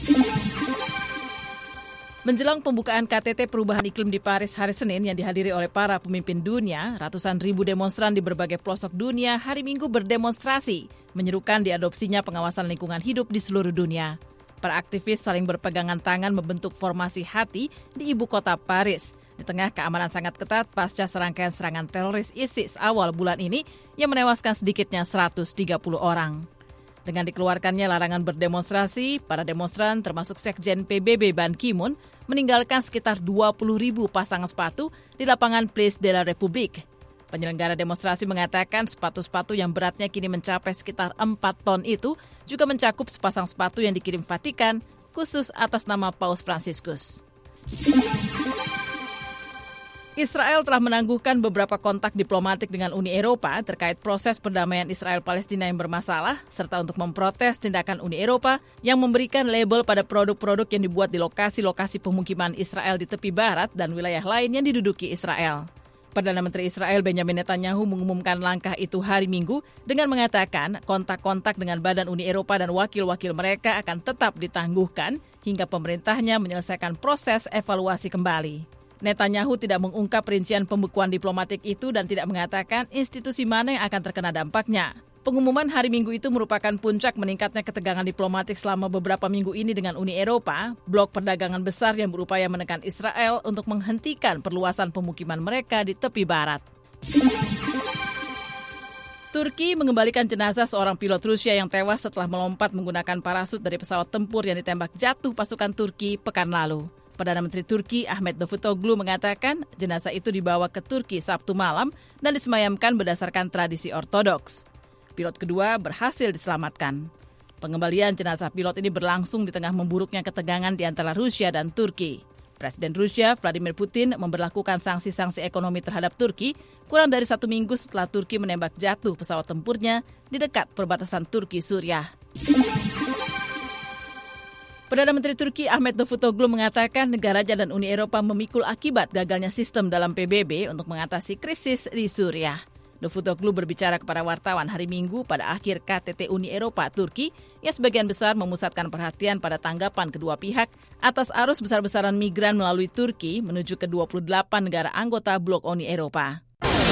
Menjelang pembukaan K T T Perubahan Iklim di Paris hari Senin yang dihadiri oleh para pemimpin dunia, ratusan ribu demonstran di berbagai pelosok dunia hari Minggu berdemonstrasi, menyerukan diadopsinya pengawasan lingkungan hidup di seluruh dunia. Para aktivis saling berpegangan tangan membentuk formasi hati di ibu kota Paris, di tengah keamanan sangat ketat pasca serangkaian serangan teroris ISIS awal bulan ini yang menewaskan sedikitnya seratus tiga puluh orang. Dengan dikeluarkannya larangan berdemonstrasi, para demonstran termasuk Sekjen P B B Ban Ki-moon meninggalkan sekitar dua puluh ribu pasang sepatu di lapangan Place de la République. Penyelenggara demonstrasi mengatakan sepatu-sepatu yang beratnya kini mencapai sekitar empat ton itu juga mencakup sepasang sepatu yang dikirim Vatikan khusus atas nama Paus Fransiskus. Israel telah menangguhkan beberapa kontak diplomatik dengan Uni Eropa terkait proses perdamaian Israel-Palestina yang bermasalah, serta untuk memprotes tindakan Uni Eropa yang memberikan label pada produk-produk yang dibuat di lokasi-lokasi pemukiman Israel di tepi barat dan wilayah lain yang diduduki Israel. Perdana Menteri Israel Benjamin Netanyahu mengumumkan langkah itu hari Minggu dengan mengatakan kontak-kontak dengan Badan Uni Eropa dan wakil-wakil mereka akan tetap ditangguhkan hingga pemerintahnya menyelesaikan proses evaluasi kembali. Netanyahu tidak mengungkap rincian pembekuan diplomatik itu dan tidak mengatakan institusi mana yang akan terkena dampaknya. Pengumuman hari Minggu itu merupakan puncak meningkatnya ketegangan diplomatik selama beberapa minggu ini dengan Uni Eropa, blok perdagangan besar yang berupaya menekan Israel untuk menghentikan perluasan pemukiman mereka di tepi barat. Turki mengembalikan jenazah seorang pilot Rusia yang tewas setelah melompat menggunakan parasut dari pesawat tempur yang ditembak jatuh pasukan Turki pekan lalu. Perdana Menteri Turki Ahmet Davutoglu mengatakan jenazah itu dibawa ke Turki Sabtu malam dan disemayamkan berdasarkan tradisi Ortodoks. Pilot kedua berhasil diselamatkan. Pengembalian jenazah pilot ini berlangsung di tengah memburuknya ketegangan di antara Rusia dan Turki. Presiden Rusia Vladimir Putin memberlakukan sanksi-sanksi ekonomi terhadap Turki kurang dari satu minggu setelah Turki menembak jatuh pesawat tempurnya di dekat perbatasan Turki-Suriah. Perdana Menteri Turki Ahmet Davutoglu mengatakan negaranya dan Uni Eropa memikul akibat gagalnya sistem dalam P B B untuk mengatasi krisis di Suriah. Davutoglu berbicara kepada wartawan hari Minggu pada akhir K T T Uni Eropa Turki yang sebagian besar memusatkan perhatian pada tanggapan kedua pihak atas arus besar-besaran migran melalui Turki menuju ke dua puluh delapan negara anggota blok Uni Eropa.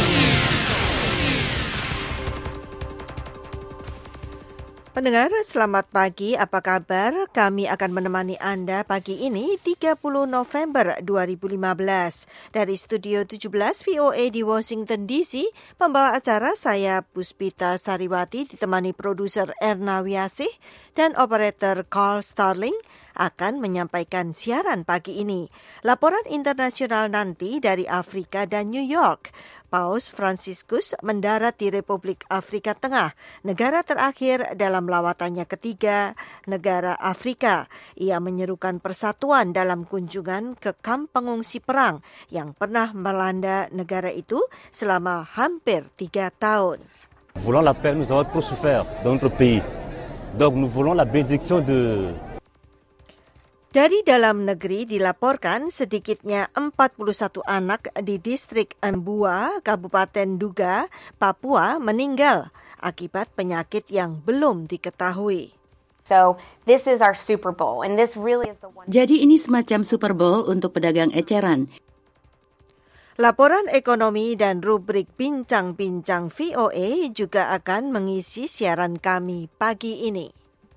Pendengar, selamat pagi. Apa kabar? Kami akan menemani Anda pagi ini tiga puluh November dua ribu lima belas. Dari Studio tujuh belas V O A di Washington D C, pembawa acara saya Puspita Sariwati ditemani produser Erna Wiasih dan operator Carl Starling. akan menyampaikan siaran pagi ini. Laporan internasional nanti dari Afrika dan New York. Paus Franciscus mendarat di Republik Afrika Tengah, negara terakhir dalam lawatannya ketiga negara Afrika. Ia menyerukan persatuan dalam kunjungan ke kamp pengungsi perang yang pernah melanda negara itu selama hampir tiga tahun. Voulons la paix, nous avons trop souffert dans notre pays. Donc nous voulons la bénédiction de Dari dalam negeri dilaporkan sedikitnya empat puluh satu anak di distrik Mbua, Kabupaten Duga, Papua meninggal akibat penyakit yang belum diketahui. So this is our Super Bowl and this really is the one. Jadi ini semacam Super Bowl untuk pedagang eceran. Laporan ekonomi dan rubrik Bincang-Bincang V O A juga akan mengisi siaran kami pagi ini.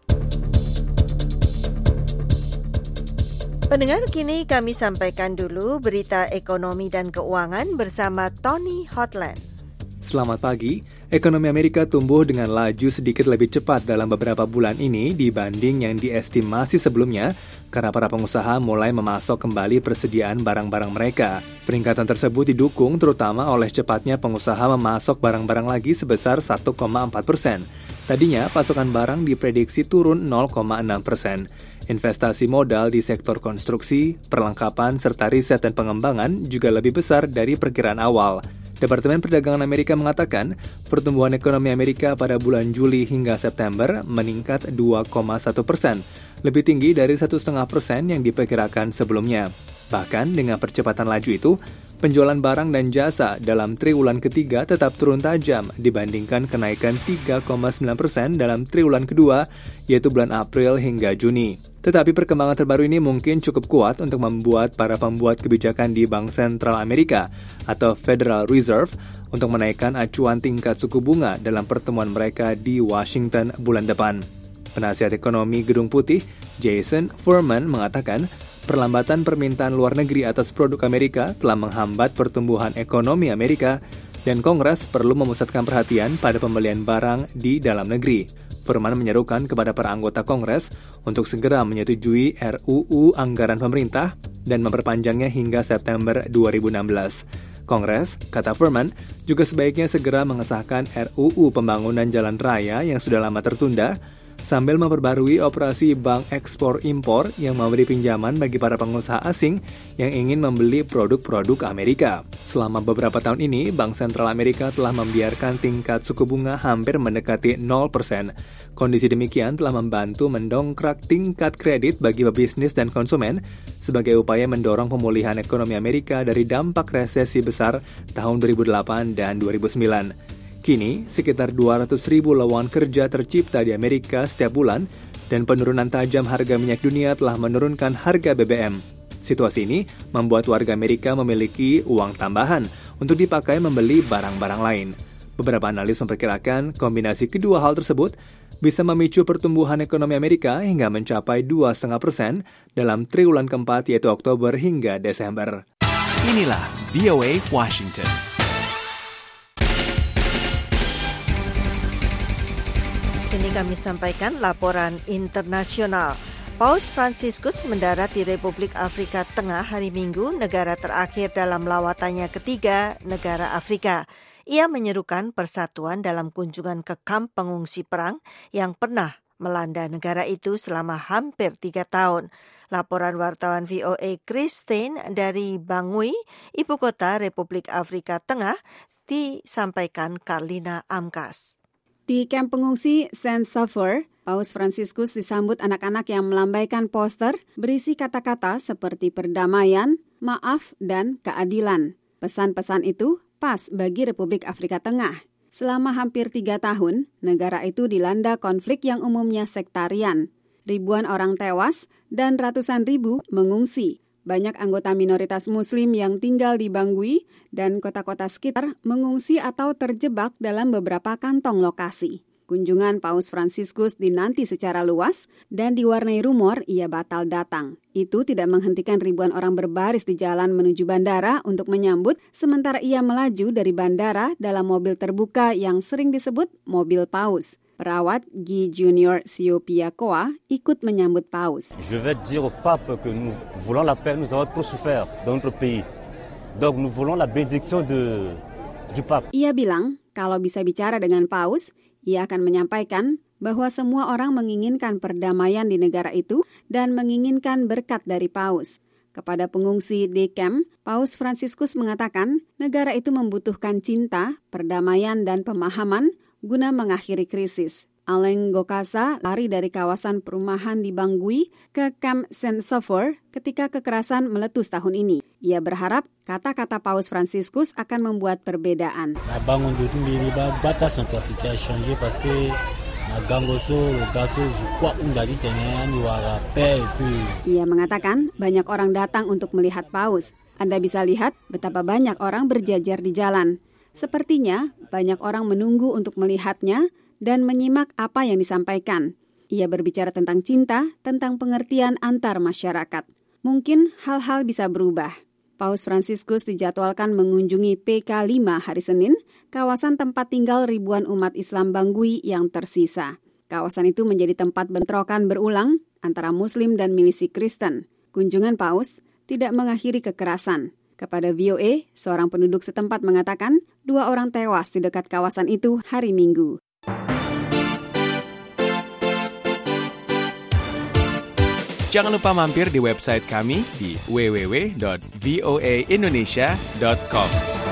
Pendengar, kini kami sampaikan dulu berita ekonomi dan keuangan bersama Tony Hotland. Selamat pagi. Ekonomi Amerika tumbuh dengan laju sedikit lebih cepat dalam beberapa bulan ini dibanding yang diestimasi sebelumnya karena para pengusaha mulai memasok kembali persediaan barang-barang mereka. Peningkatan tersebut didukung terutama oleh cepatnya pengusaha memasok barang-barang lagi sebesar satu koma empat persen. Tadinya pasokan barang diprediksi turun nol koma enam persen. Investasi modal di sektor konstruksi, perlengkapan, serta riset dan pengembangan juga lebih besar dari perkiraan awal. Departemen Perdagangan Amerika mengatakan pertumbuhan ekonomi Amerika pada bulan Juli hingga September meningkat dua koma satu persen, lebih tinggi dari satu koma lima persen yang diperkirakan sebelumnya. Bahkan dengan percepatan laju itu, penjualan barang dan jasa dalam triwulan ketiga tetap turun tajam dibandingkan kenaikan tiga koma sembilan persen dalam triwulan kedua, yaitu bulan April hingga Juni. Tetapi perkembangan terbaru ini mungkin cukup kuat untuk membuat para pembuat kebijakan di Bank Sentral Amerika atau Federal Reserve untuk menaikkan acuan tingkat suku bunga dalam pertemuan mereka di Washington bulan depan. Penasihat ekonomi Gedung Putih, Jason Furman, mengatakan perlambatan permintaan luar negeri atas produk Amerika telah menghambat pertumbuhan ekonomi Amerika dan Kongres perlu memusatkan perhatian pada pembelian barang di dalam negeri. Furman menyerukan kepada para anggota Kongres untuk segera menyetujui R U U anggaran pemerintah dan memperpanjangnya hingga September dua ribu enam belas. Kongres, kata Furman, juga sebaiknya segera mengesahkan R U U pembangunan jalan raya yang sudah lama tertunda, sambil memperbarui operasi bank ekspor-impor yang memberi pinjaman bagi para pengusaha asing yang ingin membeli produk-produk Amerika. Selama beberapa tahun ini, Bank Sentral Amerika telah membiarkan tingkat suku bunga hampir mendekati nol persen. Kondisi demikian telah membantu mendongkrak tingkat kredit bagi pebisnis dan konsumen sebagai upaya mendorong pemulihan ekonomi Amerika dari dampak resesi besar tahun dua ribu delapan dan dua ribu sembilan. Kini, sekitar dua ratus ribu lowongan kerja tercipta di Amerika setiap bulan dan penurunan tajam harga minyak dunia telah menurunkan harga B B M. Situasi ini membuat warga Amerika memiliki uang tambahan untuk dipakai membeli barang-barang lain. Beberapa analis memperkirakan kombinasi kedua hal tersebut bisa memicu pertumbuhan ekonomi Amerika hingga mencapai dua koma lima persen dalam triwulan keempat yaitu Oktober hingga Desember. Inilah V O A Washington. Ini kami sampaikan laporan internasional. Paus Franciscus mendarat di Republik Afrika Tengah hari Minggu, negara terakhir dalam lawatannya ketiga negara Afrika. Ia menyerukan persatuan dalam kunjungan ke kamp pengungsi perang yang pernah melanda negara itu selama hampir tiga tahun. Laporan wartawan V O A Christine dari Bangui, ibu kota Republik Afrika Tengah, disampaikan Carlina Amkas. Di kamp pengungsi Saint Sauveur, Paus Franciscus disambut anak-anak yang melambaikan poster berisi kata-kata seperti perdamaian, maaf, dan keadilan. Pesan-pesan itu pas bagi Republik Afrika Tengah. Selama hampir tiga tahun, negara itu dilanda konflik yang umumnya sektarian. Ribuan orang tewas dan ratusan ribu mengungsi. Banyak anggota minoritas Muslim yang tinggal di Bangui dan kota-kota sekitar mengungsi atau terjebak dalam beberapa kantong lokasi. Kunjungan Paus Franciscus dinanti secara luas dan diwarnai rumor ia batal datang. Itu tidak menghentikan ribuan orang berbaris di jalan menuju bandara untuk menyambut, sementara ia melaju dari bandara dalam mobil terbuka yang sering disebut mobil Paus. Perawat Guy Junior Siopiakoa ikut menyambut Paus. Je vais dire au pape que nous voulons la paix, nous avons trop souffert dans notre pays. Donc nous voulons la bénédiction de du pape. Ia bilang kalau bisa bicara dengan Paus, ia akan menyampaikan bahwa semua orang menginginkan perdamaian di negara itu dan menginginkan berkat dari Paus. Kepada pengungsi di camp, Paus Fransiskus mengatakan negara itu membutuhkan cinta, perdamaian, dan pemahaman guna mengakhiri krisis. Alain Gokasa lari dari kawasan perumahan di Bangui ke Camp Saint-Sauveur ketika kekerasan meletus tahun ini. Ia berharap kata-kata Paus Fransiskus akan membuat perbedaan. Ia mengatakan banyak orang datang untuk melihat Paus. Anda bisa lihat betapa banyak orang berjajar di jalan. Sepertinya banyak orang menunggu untuk melihatnya dan menyimak apa yang disampaikan. Ia berbicara tentang cinta, tentang pengertian antar masyarakat. Mungkin hal-hal bisa berubah. Paus Fransiskus dijadwalkan mengunjungi P K lima hari Senin, kawasan tempat tinggal ribuan umat Islam Bangui yang tersisa. Kawasan itu menjadi tempat bentrokan berulang antara Muslim dan milisi Kristen. Kunjungan Paus tidak mengakhiri kekerasan. Kepada V O A, seorang penduduk setempat mengatakan dua orang tewas di dekat kawasan itu hari Minggu. Jangan lupa mampir di website kami di w w w dot v o a indonesia dot com.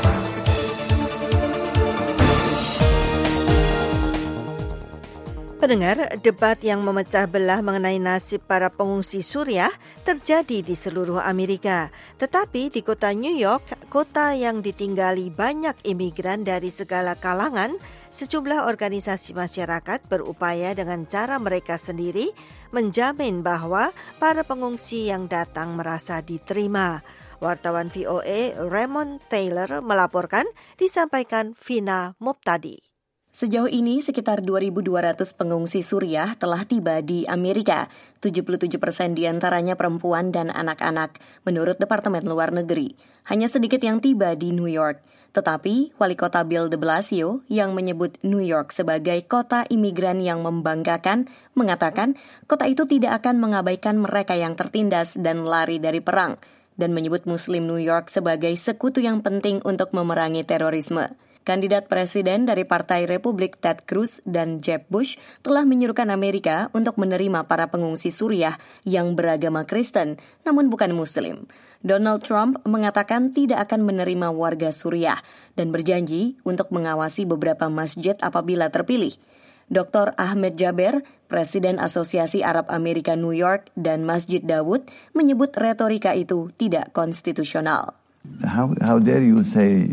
Pendengar, debat yang memecah belah mengenai nasib para pengungsi Suriah terjadi di seluruh Amerika. Tetapi di kota New York, kota yang ditinggali banyak imigran dari segala kalangan, sejumlah organisasi masyarakat berupaya dengan cara mereka sendiri menjamin bahwa para pengungsi yang datang merasa diterima. Wartawan V O A Raymond Taylor melaporkan, disampaikan Vina Muptadi. Sejauh ini, sekitar dua ribu dua ratus pengungsi Suriah telah tiba di Amerika. tujuh puluh tujuh persen diantaranya perempuan dan anak-anak, menurut Departemen Luar Negeri. Hanya sedikit yang tiba di New York. Tetapi, Wali Kota Bill de Blasio yang menyebut New York sebagai kota imigran yang membanggakan, mengatakan kota itu tidak akan mengabaikan mereka yang tertindas dan lari dari perang, dan menyebut Muslim New York sebagai sekutu yang penting untuk memerangi terorisme. Kandidat presiden dari Partai Republik Ted Cruz dan Jeb Bush telah menyuruhkan Amerika untuk menerima para pengungsi Suriah yang beragama Kristen, namun bukan Muslim. Donald Trump mengatakan tidak akan menerima warga Suriah dan berjanji untuk mengawasi beberapa masjid apabila terpilih. Doktor Ahmed Jaber, Presiden Asosiasi Arab Amerika New York dan Masjid Daud, menyebut retorika itu tidak konstitusional. How, how dare you say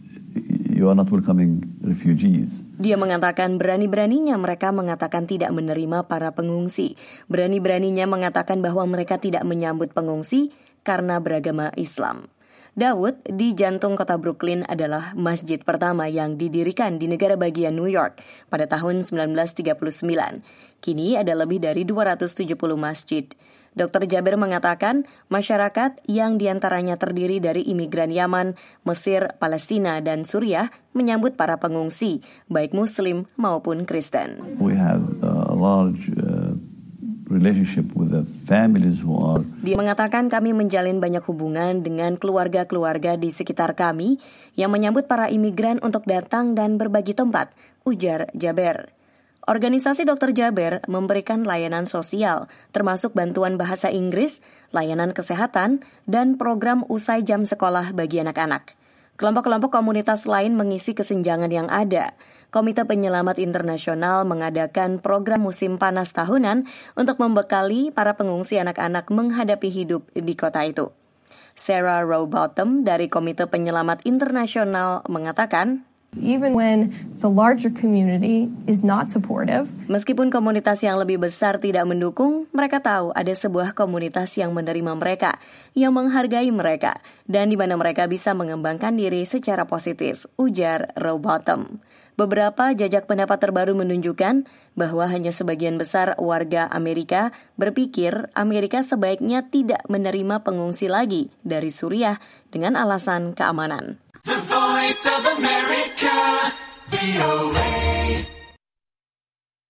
you are not welcoming refugees? Dia mengatakan berani-beraninya mereka mengatakan tidak menerima para pengungsi. Berani-beraninya mengatakan bahwa mereka tidak menyambut pengungsi karena beragama Islam. Daud di jantung kota Brooklyn adalah masjid pertama yang didirikan di negara bagian New York pada tahun sembilan belas tiga puluh sembilan. Kini ada lebih dari dua ratus tujuh puluh masjid. dokter Jaber mengatakan masyarakat yang diantaranya terdiri dari imigran Yaman, Mesir, Palestina, dan Suriah menyambut para pengungsi, baik Muslim maupun Kristen. We have a large uh, relationship with the families who are. Dia mengatakan kami menjalin banyak hubungan dengan keluarga-keluarga di sekitar kami yang menyambut para imigran untuk datang dan berbagi tempat, ujar Jaber. Organisasi dokter Jaber memberikan layanan sosial, termasuk bantuan bahasa Inggris, layanan kesehatan, dan program usai jam sekolah bagi anak-anak. Kelompok-kelompok komunitas lain mengisi kesenjangan yang ada. Komite Penyelamat Internasional mengadakan program musim panas tahunan untuk membekali para pengungsi anak-anak menghadapi hidup di kota itu. Sarah Rowbottom dari Komite Penyelamat Internasional mengatakan, Even when the larger community is not supportive. Meskipun komunitas yang lebih besar tidak mendukung, mereka tahu ada sebuah komunitas yang menerima mereka, yang menghargai mereka, dan di mana mereka bisa mengembangkan diri secara positif, ujar Rowbottom. Beberapa jajak pendapat terbaru menunjukkan bahwa hanya sebagian besar warga Amerika berpikir Amerika sebaiknya tidak menerima pengungsi lagi dari Suriah dengan alasan keamanan. The Voice of America, V O A.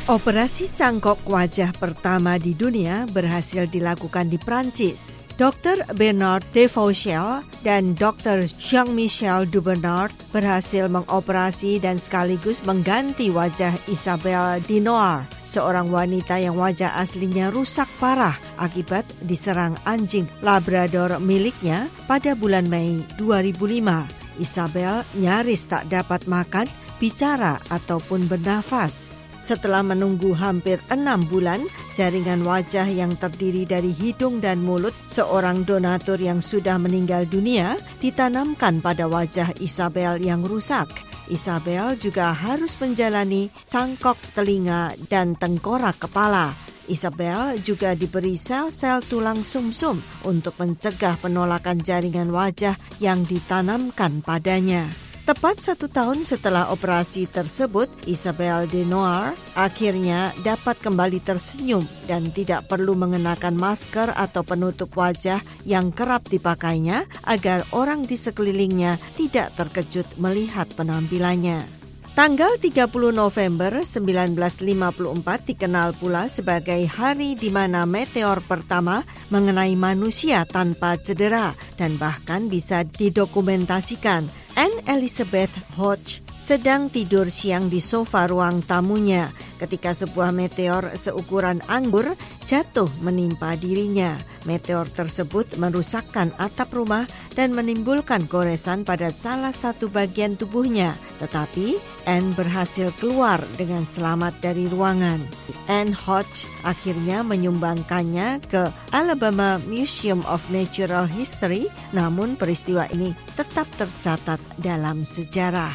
Operasi cangkok wajah pertama di dunia berhasil dilakukan di Prancis. dokter Bernard Devauchel dan dokter Jean-Michel Dubernard berhasil mengoperasi dan sekaligus mengganti wajah Isabelle Dinoir, seorang wanita yang wajah aslinya rusak parah akibat diserang anjing Labrador miliknya pada bulan Mei dua ribu lima. Isabelle nyaris tak dapat makan, bicara ataupun bernafas. Setelah menunggu hampir enam bulan, jaringan wajah yang terdiri dari hidung dan mulut seorang donatur yang sudah meninggal dunia ditanamkan pada wajah Isabelle yang rusak. Isabelle juga harus menjalani cangkok telinga dan tengkorak kepala. Isabelle juga diberi sel-sel tulang sumsum untuk mencegah penolakan jaringan wajah yang ditanamkan padanya. Tepat satu tahun setelah operasi tersebut, Isabelle Dinoir akhirnya dapat kembali tersenyum dan tidak perlu mengenakan masker atau penutup wajah yang kerap dipakainya agar orang di sekelilingnya tidak terkejut melihat penampilannya. Tanggal tiga puluh November seribu sembilan ratus lima puluh empat dikenal pula sebagai hari di mana meteor pertama mengenai manusia tanpa cedera dan bahkan bisa didokumentasikan. Anne Elizabeth Hodge sedang tidur siang di sofa ruang tamunya ketika sebuah meteor seukuran anggur jatuh menimpa dirinya. Meteor tersebut merusakkan atap rumah dan menimbulkan goresan pada salah satu bagian tubuhnya. Tetapi Anne berhasil keluar dengan selamat dari ruangan. Anne Hodge akhirnya menyumbangkannya ke Alabama Museum of Natural History, namun peristiwa ini tetap tercatat dalam sejarah.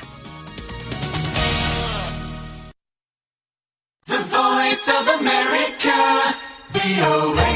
The Voice of America, V O A.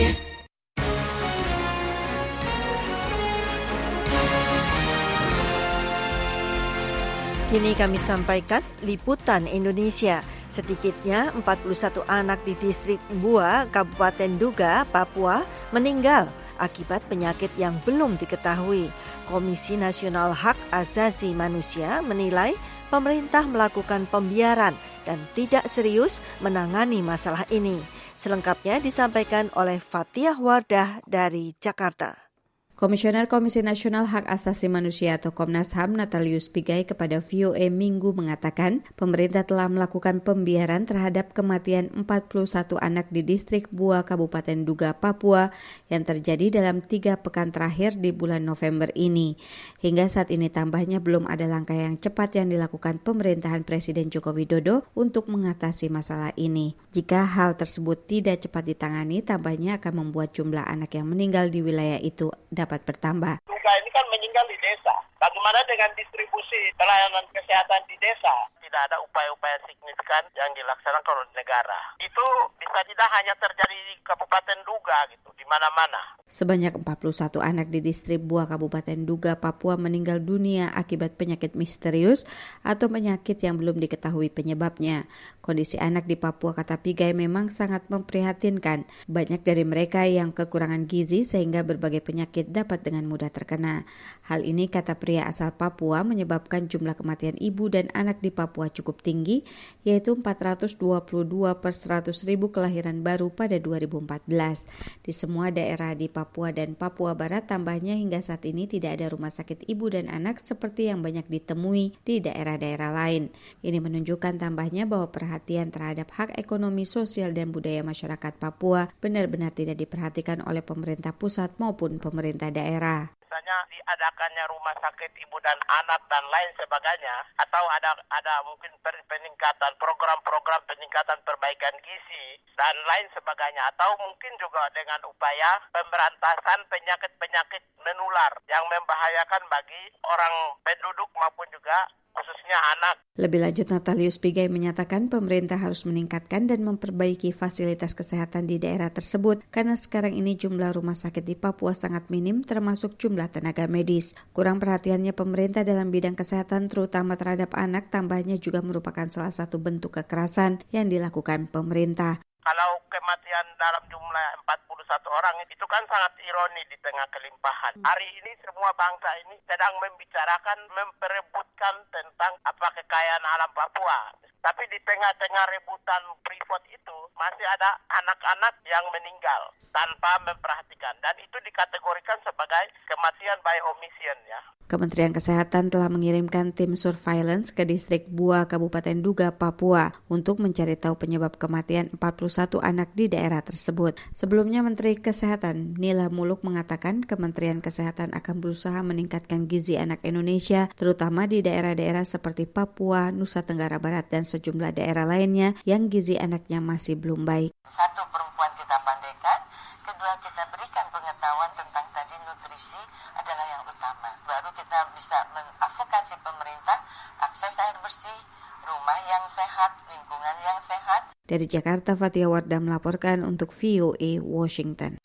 Kini kami sampaikan liputan Indonesia. Sedikitnya empat puluh satu anak di distrik Bua, Kabupaten Duga, Papua meninggal akibat penyakit yang belum diketahui. Komisi Nasional Hak Asasi Manusia menilai pemerintah melakukan pembiaran dan tidak serius menangani masalah ini. Selengkapnya disampaikan oleh Fathiyah Wardah dari Jakarta. Komisioner Komisi Nasional Hak Asasi Manusia atau Komnas H A M Natalius Pigai kepada V O A Minggu mengatakan pemerintah telah melakukan pembiaran terhadap kematian empat puluh satu anak di distrik Bua, Kabupaten Duga, Papua yang terjadi dalam tiga pekan terakhir di bulan November ini. Hingga saat ini tambahnya belum ada langkah yang cepat yang dilakukan pemerintahan Presiden Joko Widodo untuk mengatasi masalah ini. Jika hal tersebut tidak cepat ditangani, tambahnya akan membuat jumlah anak yang meninggal di wilayah itu dapat bertambah. Duga ini kan meninggal di desa. Bagaimana dengan distribusi pelayanan kesehatan di desa? Tidak ada upaya-upaya signifikan yang dilaksanakan oleh negara. Itu bisa tidak hanya terjadi di Kabupaten Duga gitu, di mana-mana. Sebanyak empat puluh satu anak di distrik Bua, Kabupaten Duga, Papua meninggal dunia akibat penyakit misterius atau penyakit yang belum diketahui penyebabnya. Kondisi anak di Papua, kata Pigai, memang sangat memprihatinkan. Banyak dari mereka yang kekurangan gizi sehingga berbagai penyakit dapat dengan mudah terkena. Hal ini, kata pria asal Papua, menyebabkan jumlah kematian ibu dan anak di Papua cukup tinggi, yaitu empat ratus dua puluh dua per seratus ribu kelahiran baru pada dua ribu empat belas. Di semua daerah di Papua dan Papua Barat, tambahnya hingga saat ini tidak ada rumah sakit ibu dan anak seperti yang banyak ditemui di daerah-daerah lain. Ini menunjukkan tambahnya bahwa perhatian terhadap hak ekonomi, sosial, dan budaya masyarakat Papua benar-benar tidak diperhatikan oleh pemerintah pusat maupun pemerintah daerah. Misalnya diadakannya rumah sakit ibu dan anak dan lain sebagainya, atau ada ada mungkin peningkatan program-program peningkatan perbaikan gizi dan lain sebagainya, atau mungkin juga dengan upaya pemberantasan penyakit-penyakit menular yang membahayakan bagi orang penduduk maupun juga khususnya anak. Lebih lanjut, Natalius Pigai menyatakan pemerintah harus meningkatkan dan memperbaiki fasilitas kesehatan di daerah tersebut karena sekarang ini jumlah rumah sakit di Papua sangat minim termasuk jumlah tenaga medis. Kurang perhatiannya pemerintah dalam bidang kesehatan terutama terhadap anak tambahnya juga merupakan salah satu bentuk kekerasan yang dilakukan pemerintah. Kalau kematian dalam jumlah empat puluh satu orang itu kan sangat ironi di tengah kelimpahan. Hari ini semua bangsa ini sedang membicarakan, memperebutkan tentang apa kekayaan alam Papua. Tapi di tengah-tengah rebutan privat itu masih ada anak-anak yang meninggal tanpa memperhatikan. Dan itu dikategorikan sebagai kematian by omission ya. Kementerian Kesehatan telah mengirimkan tim surveillance ke distrik Bua, Kabupaten Duga, Papua untuk mencari tahu penyebab kematian empat puluh satu anak di daerah tersebut. Sebelumnya Menteri Kesehatan Nila Muluk mengatakan Kementerian Kesehatan akan berusaha meningkatkan gizi anak Indonesia, terutama di daerah-daerah seperti Papua, Nusa Tenggara Barat, dan sejumlah daerah lainnya yang gizi anaknya masih belum baik. Satu, perempuan kita pandaikan. Kedua, kita berikan pengetahuan tentang tadi nutrisi adalah yang utama. Baru kita bisa mengadvokasi pemerintah, akses air bersih, rumah yang sehat, lingkungan yang sehat. Dari Jakarta, Fatia Wardah melaporkan untuk V O A Washington.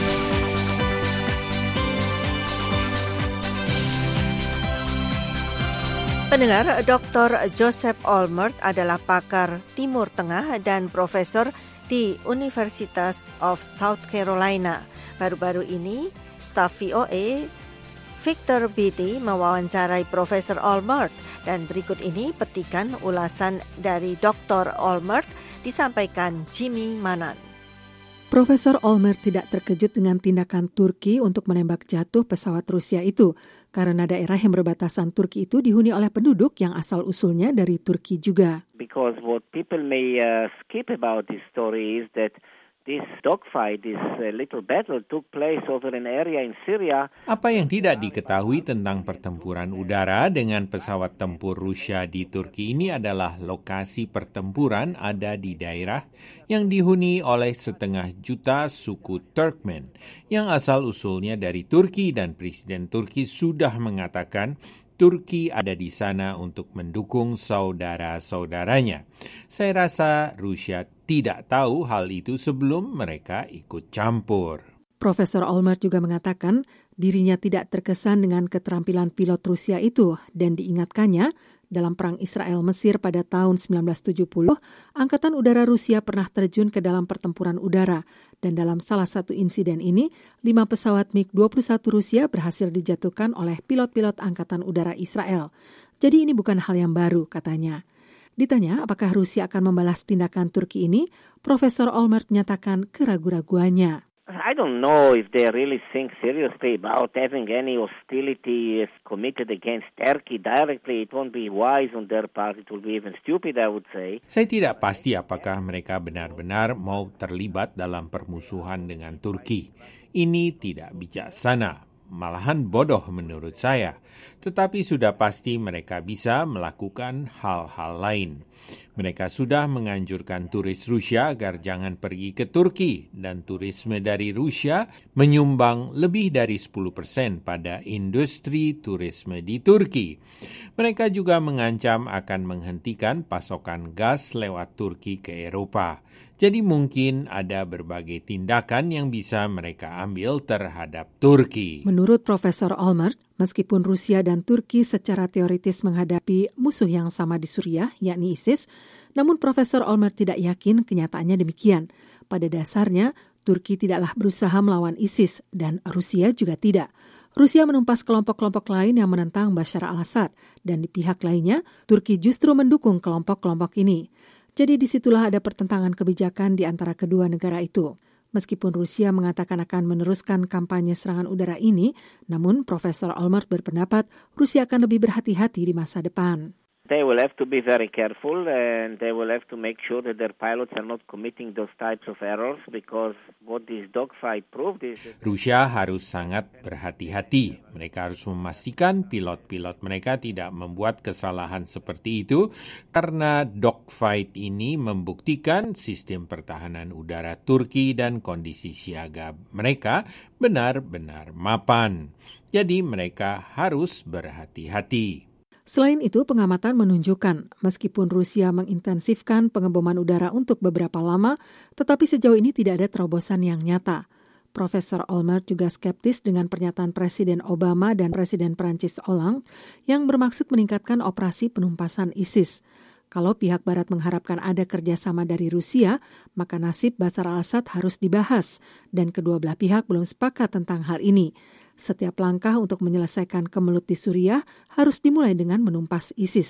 Pendengar, Doktor Joseph Olmert adalah pakar Timur Tengah dan profesor di University of South Carolina. Baru-baru ini, staf V O A Victor Beatty mewawancarai Profesor Olmert dan berikut ini petikan ulasan dari Doktor Olmert disampaikan Jimmy Manan. Profesor Olmert tidak terkejut dengan tindakan Turki untuk menembak jatuh pesawat Rusia itu, karena daerah yang berbatasan Turki itu dihuni oleh penduduk yang asal-usulnya dari Turki juga. Because what people may uh, skip about this story is that this dogfight, this uh, little battle took place over an area in Syria. Apa yang tidak diketahui tentang pertempuran udara dengan pesawat tempur Rusia di Turki ini adalah lokasi pertempuran ada di daerah yang dihuni oleh setengah juta suku Turkmen yang asal-usulnya dari Turki, dan Presiden Turki sudah mengatakan Turki ada di sana untuk mendukung saudara-saudaranya. Saya rasa Rusia tidak tahu hal itu sebelum mereka ikut campur. Profesor Olmert juga mengatakan dirinya tidak terkesan dengan keterampilan pilot Rusia itu dan diingatkannya dalam Perang Israel-Mesir pada tahun sembilan belas tujuh puluh, Angkatan Udara Rusia pernah terjun ke dalam pertempuran udara. Dan dalam salah satu insiden ini, lima pesawat MiG dua puluh satu Rusia berhasil dijatuhkan oleh pilot-pilot Angkatan Udara Israel. Jadi ini bukan hal yang baru, katanya. Ditanya apakah Rusia akan membalas tindakan Turki ini, Profesor Olmert menyatakan keraguan-raguannya. I don't know if they really think seriously about having any hostility committed against Turkey directly. It won't be wise on their part. It will be even stupid, I would say. Saya tidak pasti apakah mereka benar-benar mau terlibat dalam permusuhan dengan Turki. Ini tidak bijaksana, malahan bodoh menurut saya. Tetapi sudah pasti mereka bisa melakukan hal-hal lain. Mereka sudah menganjurkan turis Rusia agar jangan pergi ke Turki, dan turisme dari Rusia menyumbang lebih dari sepuluh persen pada industri turisme di Turki. Mereka juga mengancam akan menghentikan pasokan gas lewat Turki ke Eropa. Jadi mungkin ada berbagai tindakan yang bisa mereka ambil terhadap Turki. Menurut Profesor Olmert, meskipun Rusia dan Turki secara teoritis menghadapi musuh yang sama di Suriah, yakni ISIS, namun Profesor Olmert tidak yakin kenyataannya demikian. Pada dasarnya, Turki tidaklah berusaha melawan ISIS dan Rusia juga tidak. Rusia menumpas kelompok-kelompok lain yang menentang Bashar al-Assad, dan di pihak lainnya, Turki justru mendukung kelompok-kelompok ini. Jadi disitulah ada pertentangan kebijakan di antara kedua negara itu. Meskipun Rusia mengatakan akan meneruskan kampanye serangan udara ini, namun Profesor Olmert berpendapat Rusia akan lebih berhati-hati di masa depan. They will have to be very careful and they will have to make sure that their pilots are not committing those types of errors because what this dogfight proved is... Rusia harus sangat berhati-hati. Mereka harus memastikan pilot-pilot mereka tidak membuat kesalahan seperti itu karena dogfight ini membuktikan sistem pertahanan udara Turki dan kondisi siaga mereka benar-benar mapan. Jadi mereka harus berhati-hati. Selain itu, pengamatan menunjukkan meskipun Rusia mengintensifkan pengeboman udara untuk beberapa lama, tetapi sejauh ini tidak ada terobosan yang nyata. Profesor Olmert juga skeptis dengan pernyataan Presiden Obama dan Presiden Prancis Hollande yang bermaksud meningkatkan operasi penumpasan ISIS. Kalau pihak Barat mengharapkan ada kerjasama dari Rusia, maka nasib Bashar al-Assad harus dibahas, dan kedua belah pihak belum sepakat tentang hal ini. Setiap langkah untuk menyelesaikan kemelut di Suriah harus dimulai dengan menumpas ISIS.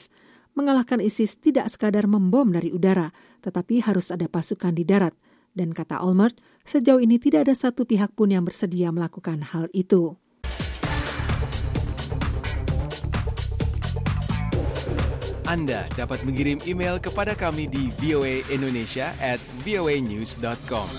mengalahkan ISIS tidak sekadar membom dari udara, tetapi harus ada pasukan di darat. Dan kata Olmert, sejauh ini tidak ada satu pihak pun yang bersedia melakukan hal itu. Anda dapat mengirim email kepada kami di v o a indonesia at v o a news dot com.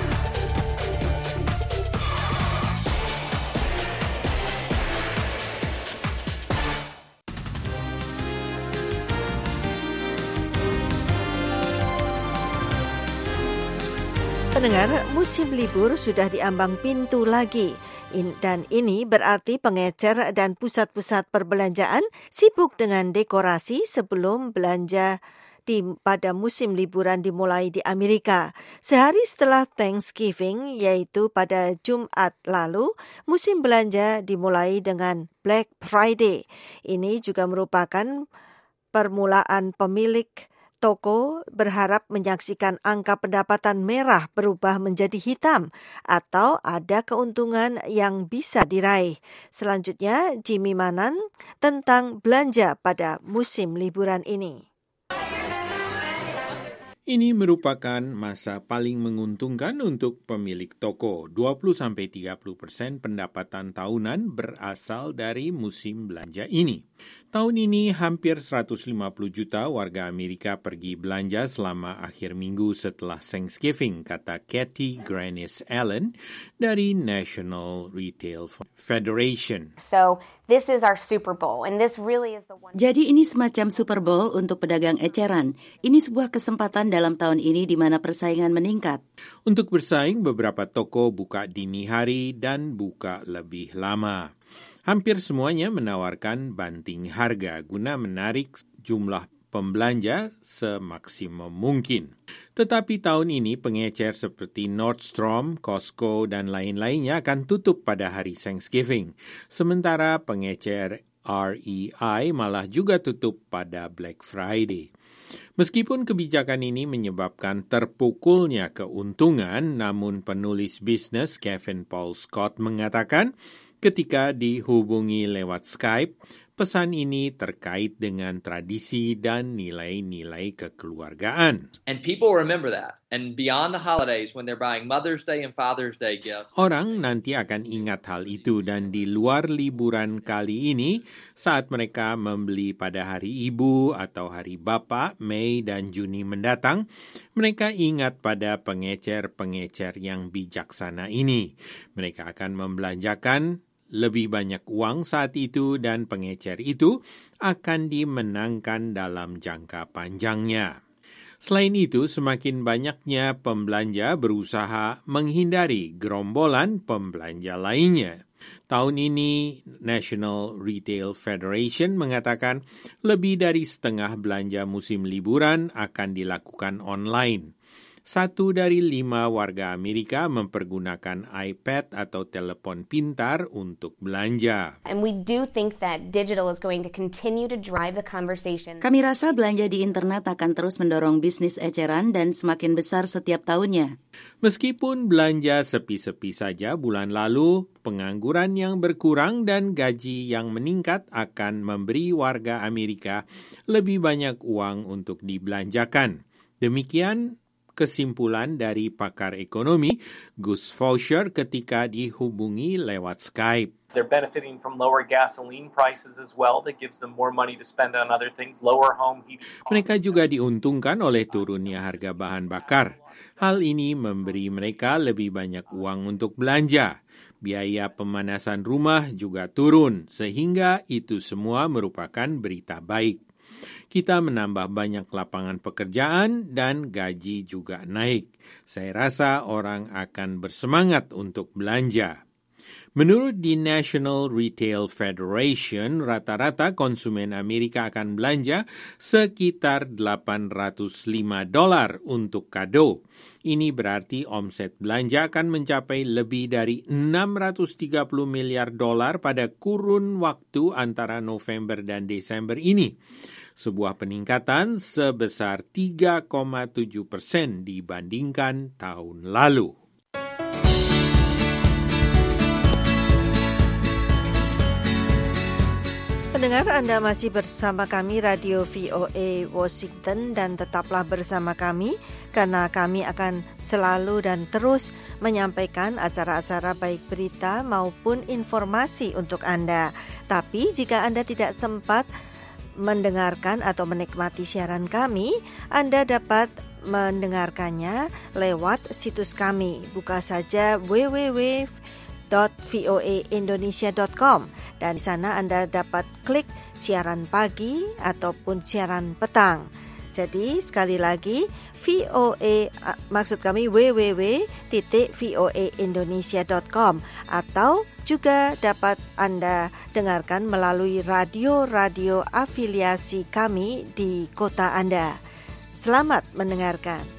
Pendengar, musim libur sudah diambang pintu lagi. Dan ini berarti pengecer dan pusat-pusat perbelanjaan sibuk dengan dekorasi sebelum belanja di, pada musim liburan dimulai di Amerika. Sehari setelah Thanksgiving, yaitu pada Jumat lalu, musim belanja dimulai dengan Black Friday. Ini juga merupakan permulaan pemilik toko berharap menyaksikan angka pendapatan merah berubah menjadi hitam atau ada keuntungan yang bisa diraih. Selanjutnya, Jimmy Manan tentang belanja pada musim liburan ini. Ini merupakan masa paling menguntungkan untuk pemilik toko. dua puluh sampai tiga puluh persen pendapatan tahunan berasal dari musim belanja ini. Tahun ini hampir seratus lima puluh juta warga Amerika pergi belanja selama akhir minggu setelah Thanksgiving, kata Kathy Granis Allen dari National Retail Federation. So this is our Super Bowl, and this really is the one. Jadi ini semacam Super Bowl untuk pedagang eceran. Ini sebuah kesempatan dalam tahun ini di mana persaingan meningkat. Untuk bersaing, beberapa toko buka dini hari dan buka lebih lama. Hampir semuanya menawarkan banting harga guna menarik jumlah pembelanja semaksimum mungkin. Tetapi tahun ini pengecer seperti Nordstrom, Costco, dan lain-lainnya akan tutup pada hari Thanksgiving. Sementara pengecer R E I malah juga tutup pada Black Friday. Meskipun kebijakan ini menyebabkan terpukulnya keuntungan, namun penulis bisnis Kevin Paul Scott mengatakan ketika dihubungi lewat Skype, pesan ini terkait dengan tradisi dan nilai-nilai kekeluargaan. And people remember that. And beyond the holidays, when they're buying Mother's Day and Father's Day gifts. Orang nanti akan ingat hal itu, dan di luar liburan kali ini, saat mereka membeli pada hari Ibu atau hari Bapak, Mei dan Juni mendatang, mereka ingat pada pengecer-pengecer yang bijaksana ini. Mereka akan membelanjakan lebih banyak uang saat itu, dan pengecer itu akan dimenangkan dalam jangka panjangnya. Selain itu, semakin banyaknya pembelanja berusaha menghindari gerombolan pembelanja lainnya. Tahun ini, National Retail Federation mengatakan lebih dari setengah belanja musim liburan akan dilakukan online. Satu dari lima warga Amerika mempergunakan iPad atau telepon pintar untuk belanja. And we do think that digital is going to continue to drive the conversation. Kami rasa belanja di internet akan terus mendorong bisnis eceran dan semakin besar setiap tahunnya. Meskipun belanja sepi-sepi saja bulan lalu, pengangguran yang berkurang dan gaji yang meningkat akan memberi warga Amerika lebih banyak uang untuk dibelanjakan. Demikian kesimpulan dari pakar ekonomi Gus Faucher ketika dihubungi lewat Skype. They're benefiting from lower gasoline prices as well. That gives them more money to spend on other things, lower home heat. Mereka juga diuntungkan oleh turunnya harga bahan bakar. Hal ini memberi mereka lebih banyak uang untuk belanja. Biaya pemanasan rumah juga turun, sehingga itu semua merupakan berita baik. Kita menambah banyak lapangan pekerjaan dan gaji juga naik. Saya rasa orang akan bersemangat untuk belanja. Menurut di National Retail Federation, rata-rata konsumen Amerika akan belanja sekitar delapan ratus lima dolar untuk kado. Ini berarti omset belanja akan mencapai lebih dari enam ratus tiga puluh miliar dolar pada kurun waktu antara November dan Desember ini. Sebuah peningkatan sebesar tiga koma tujuh persen dibandingkan tahun lalu. Pendengar, Anda masih bersama kami Radio V O A Washington dan tetaplah bersama kami karena kami akan selalu dan terus menyampaikan acara-acara baik berita maupun informasi untuk Anda. Tapi jika Anda tidak sempat mendengarkan atau menikmati siaran kami, Anda dapat mendengarkannya lewat situs kami. Buka saja w w w dot v o a indonesia dot com dan di sana Anda dapat klik siaran pagi ataupun siaran petang. Jadi sekali lagi V O A maksud kami w w w dot v o a indonesia dot com atau juga dapat Anda dengarkan melalui radio-radio afiliasi kami di kota Anda. Selamat mendengarkan.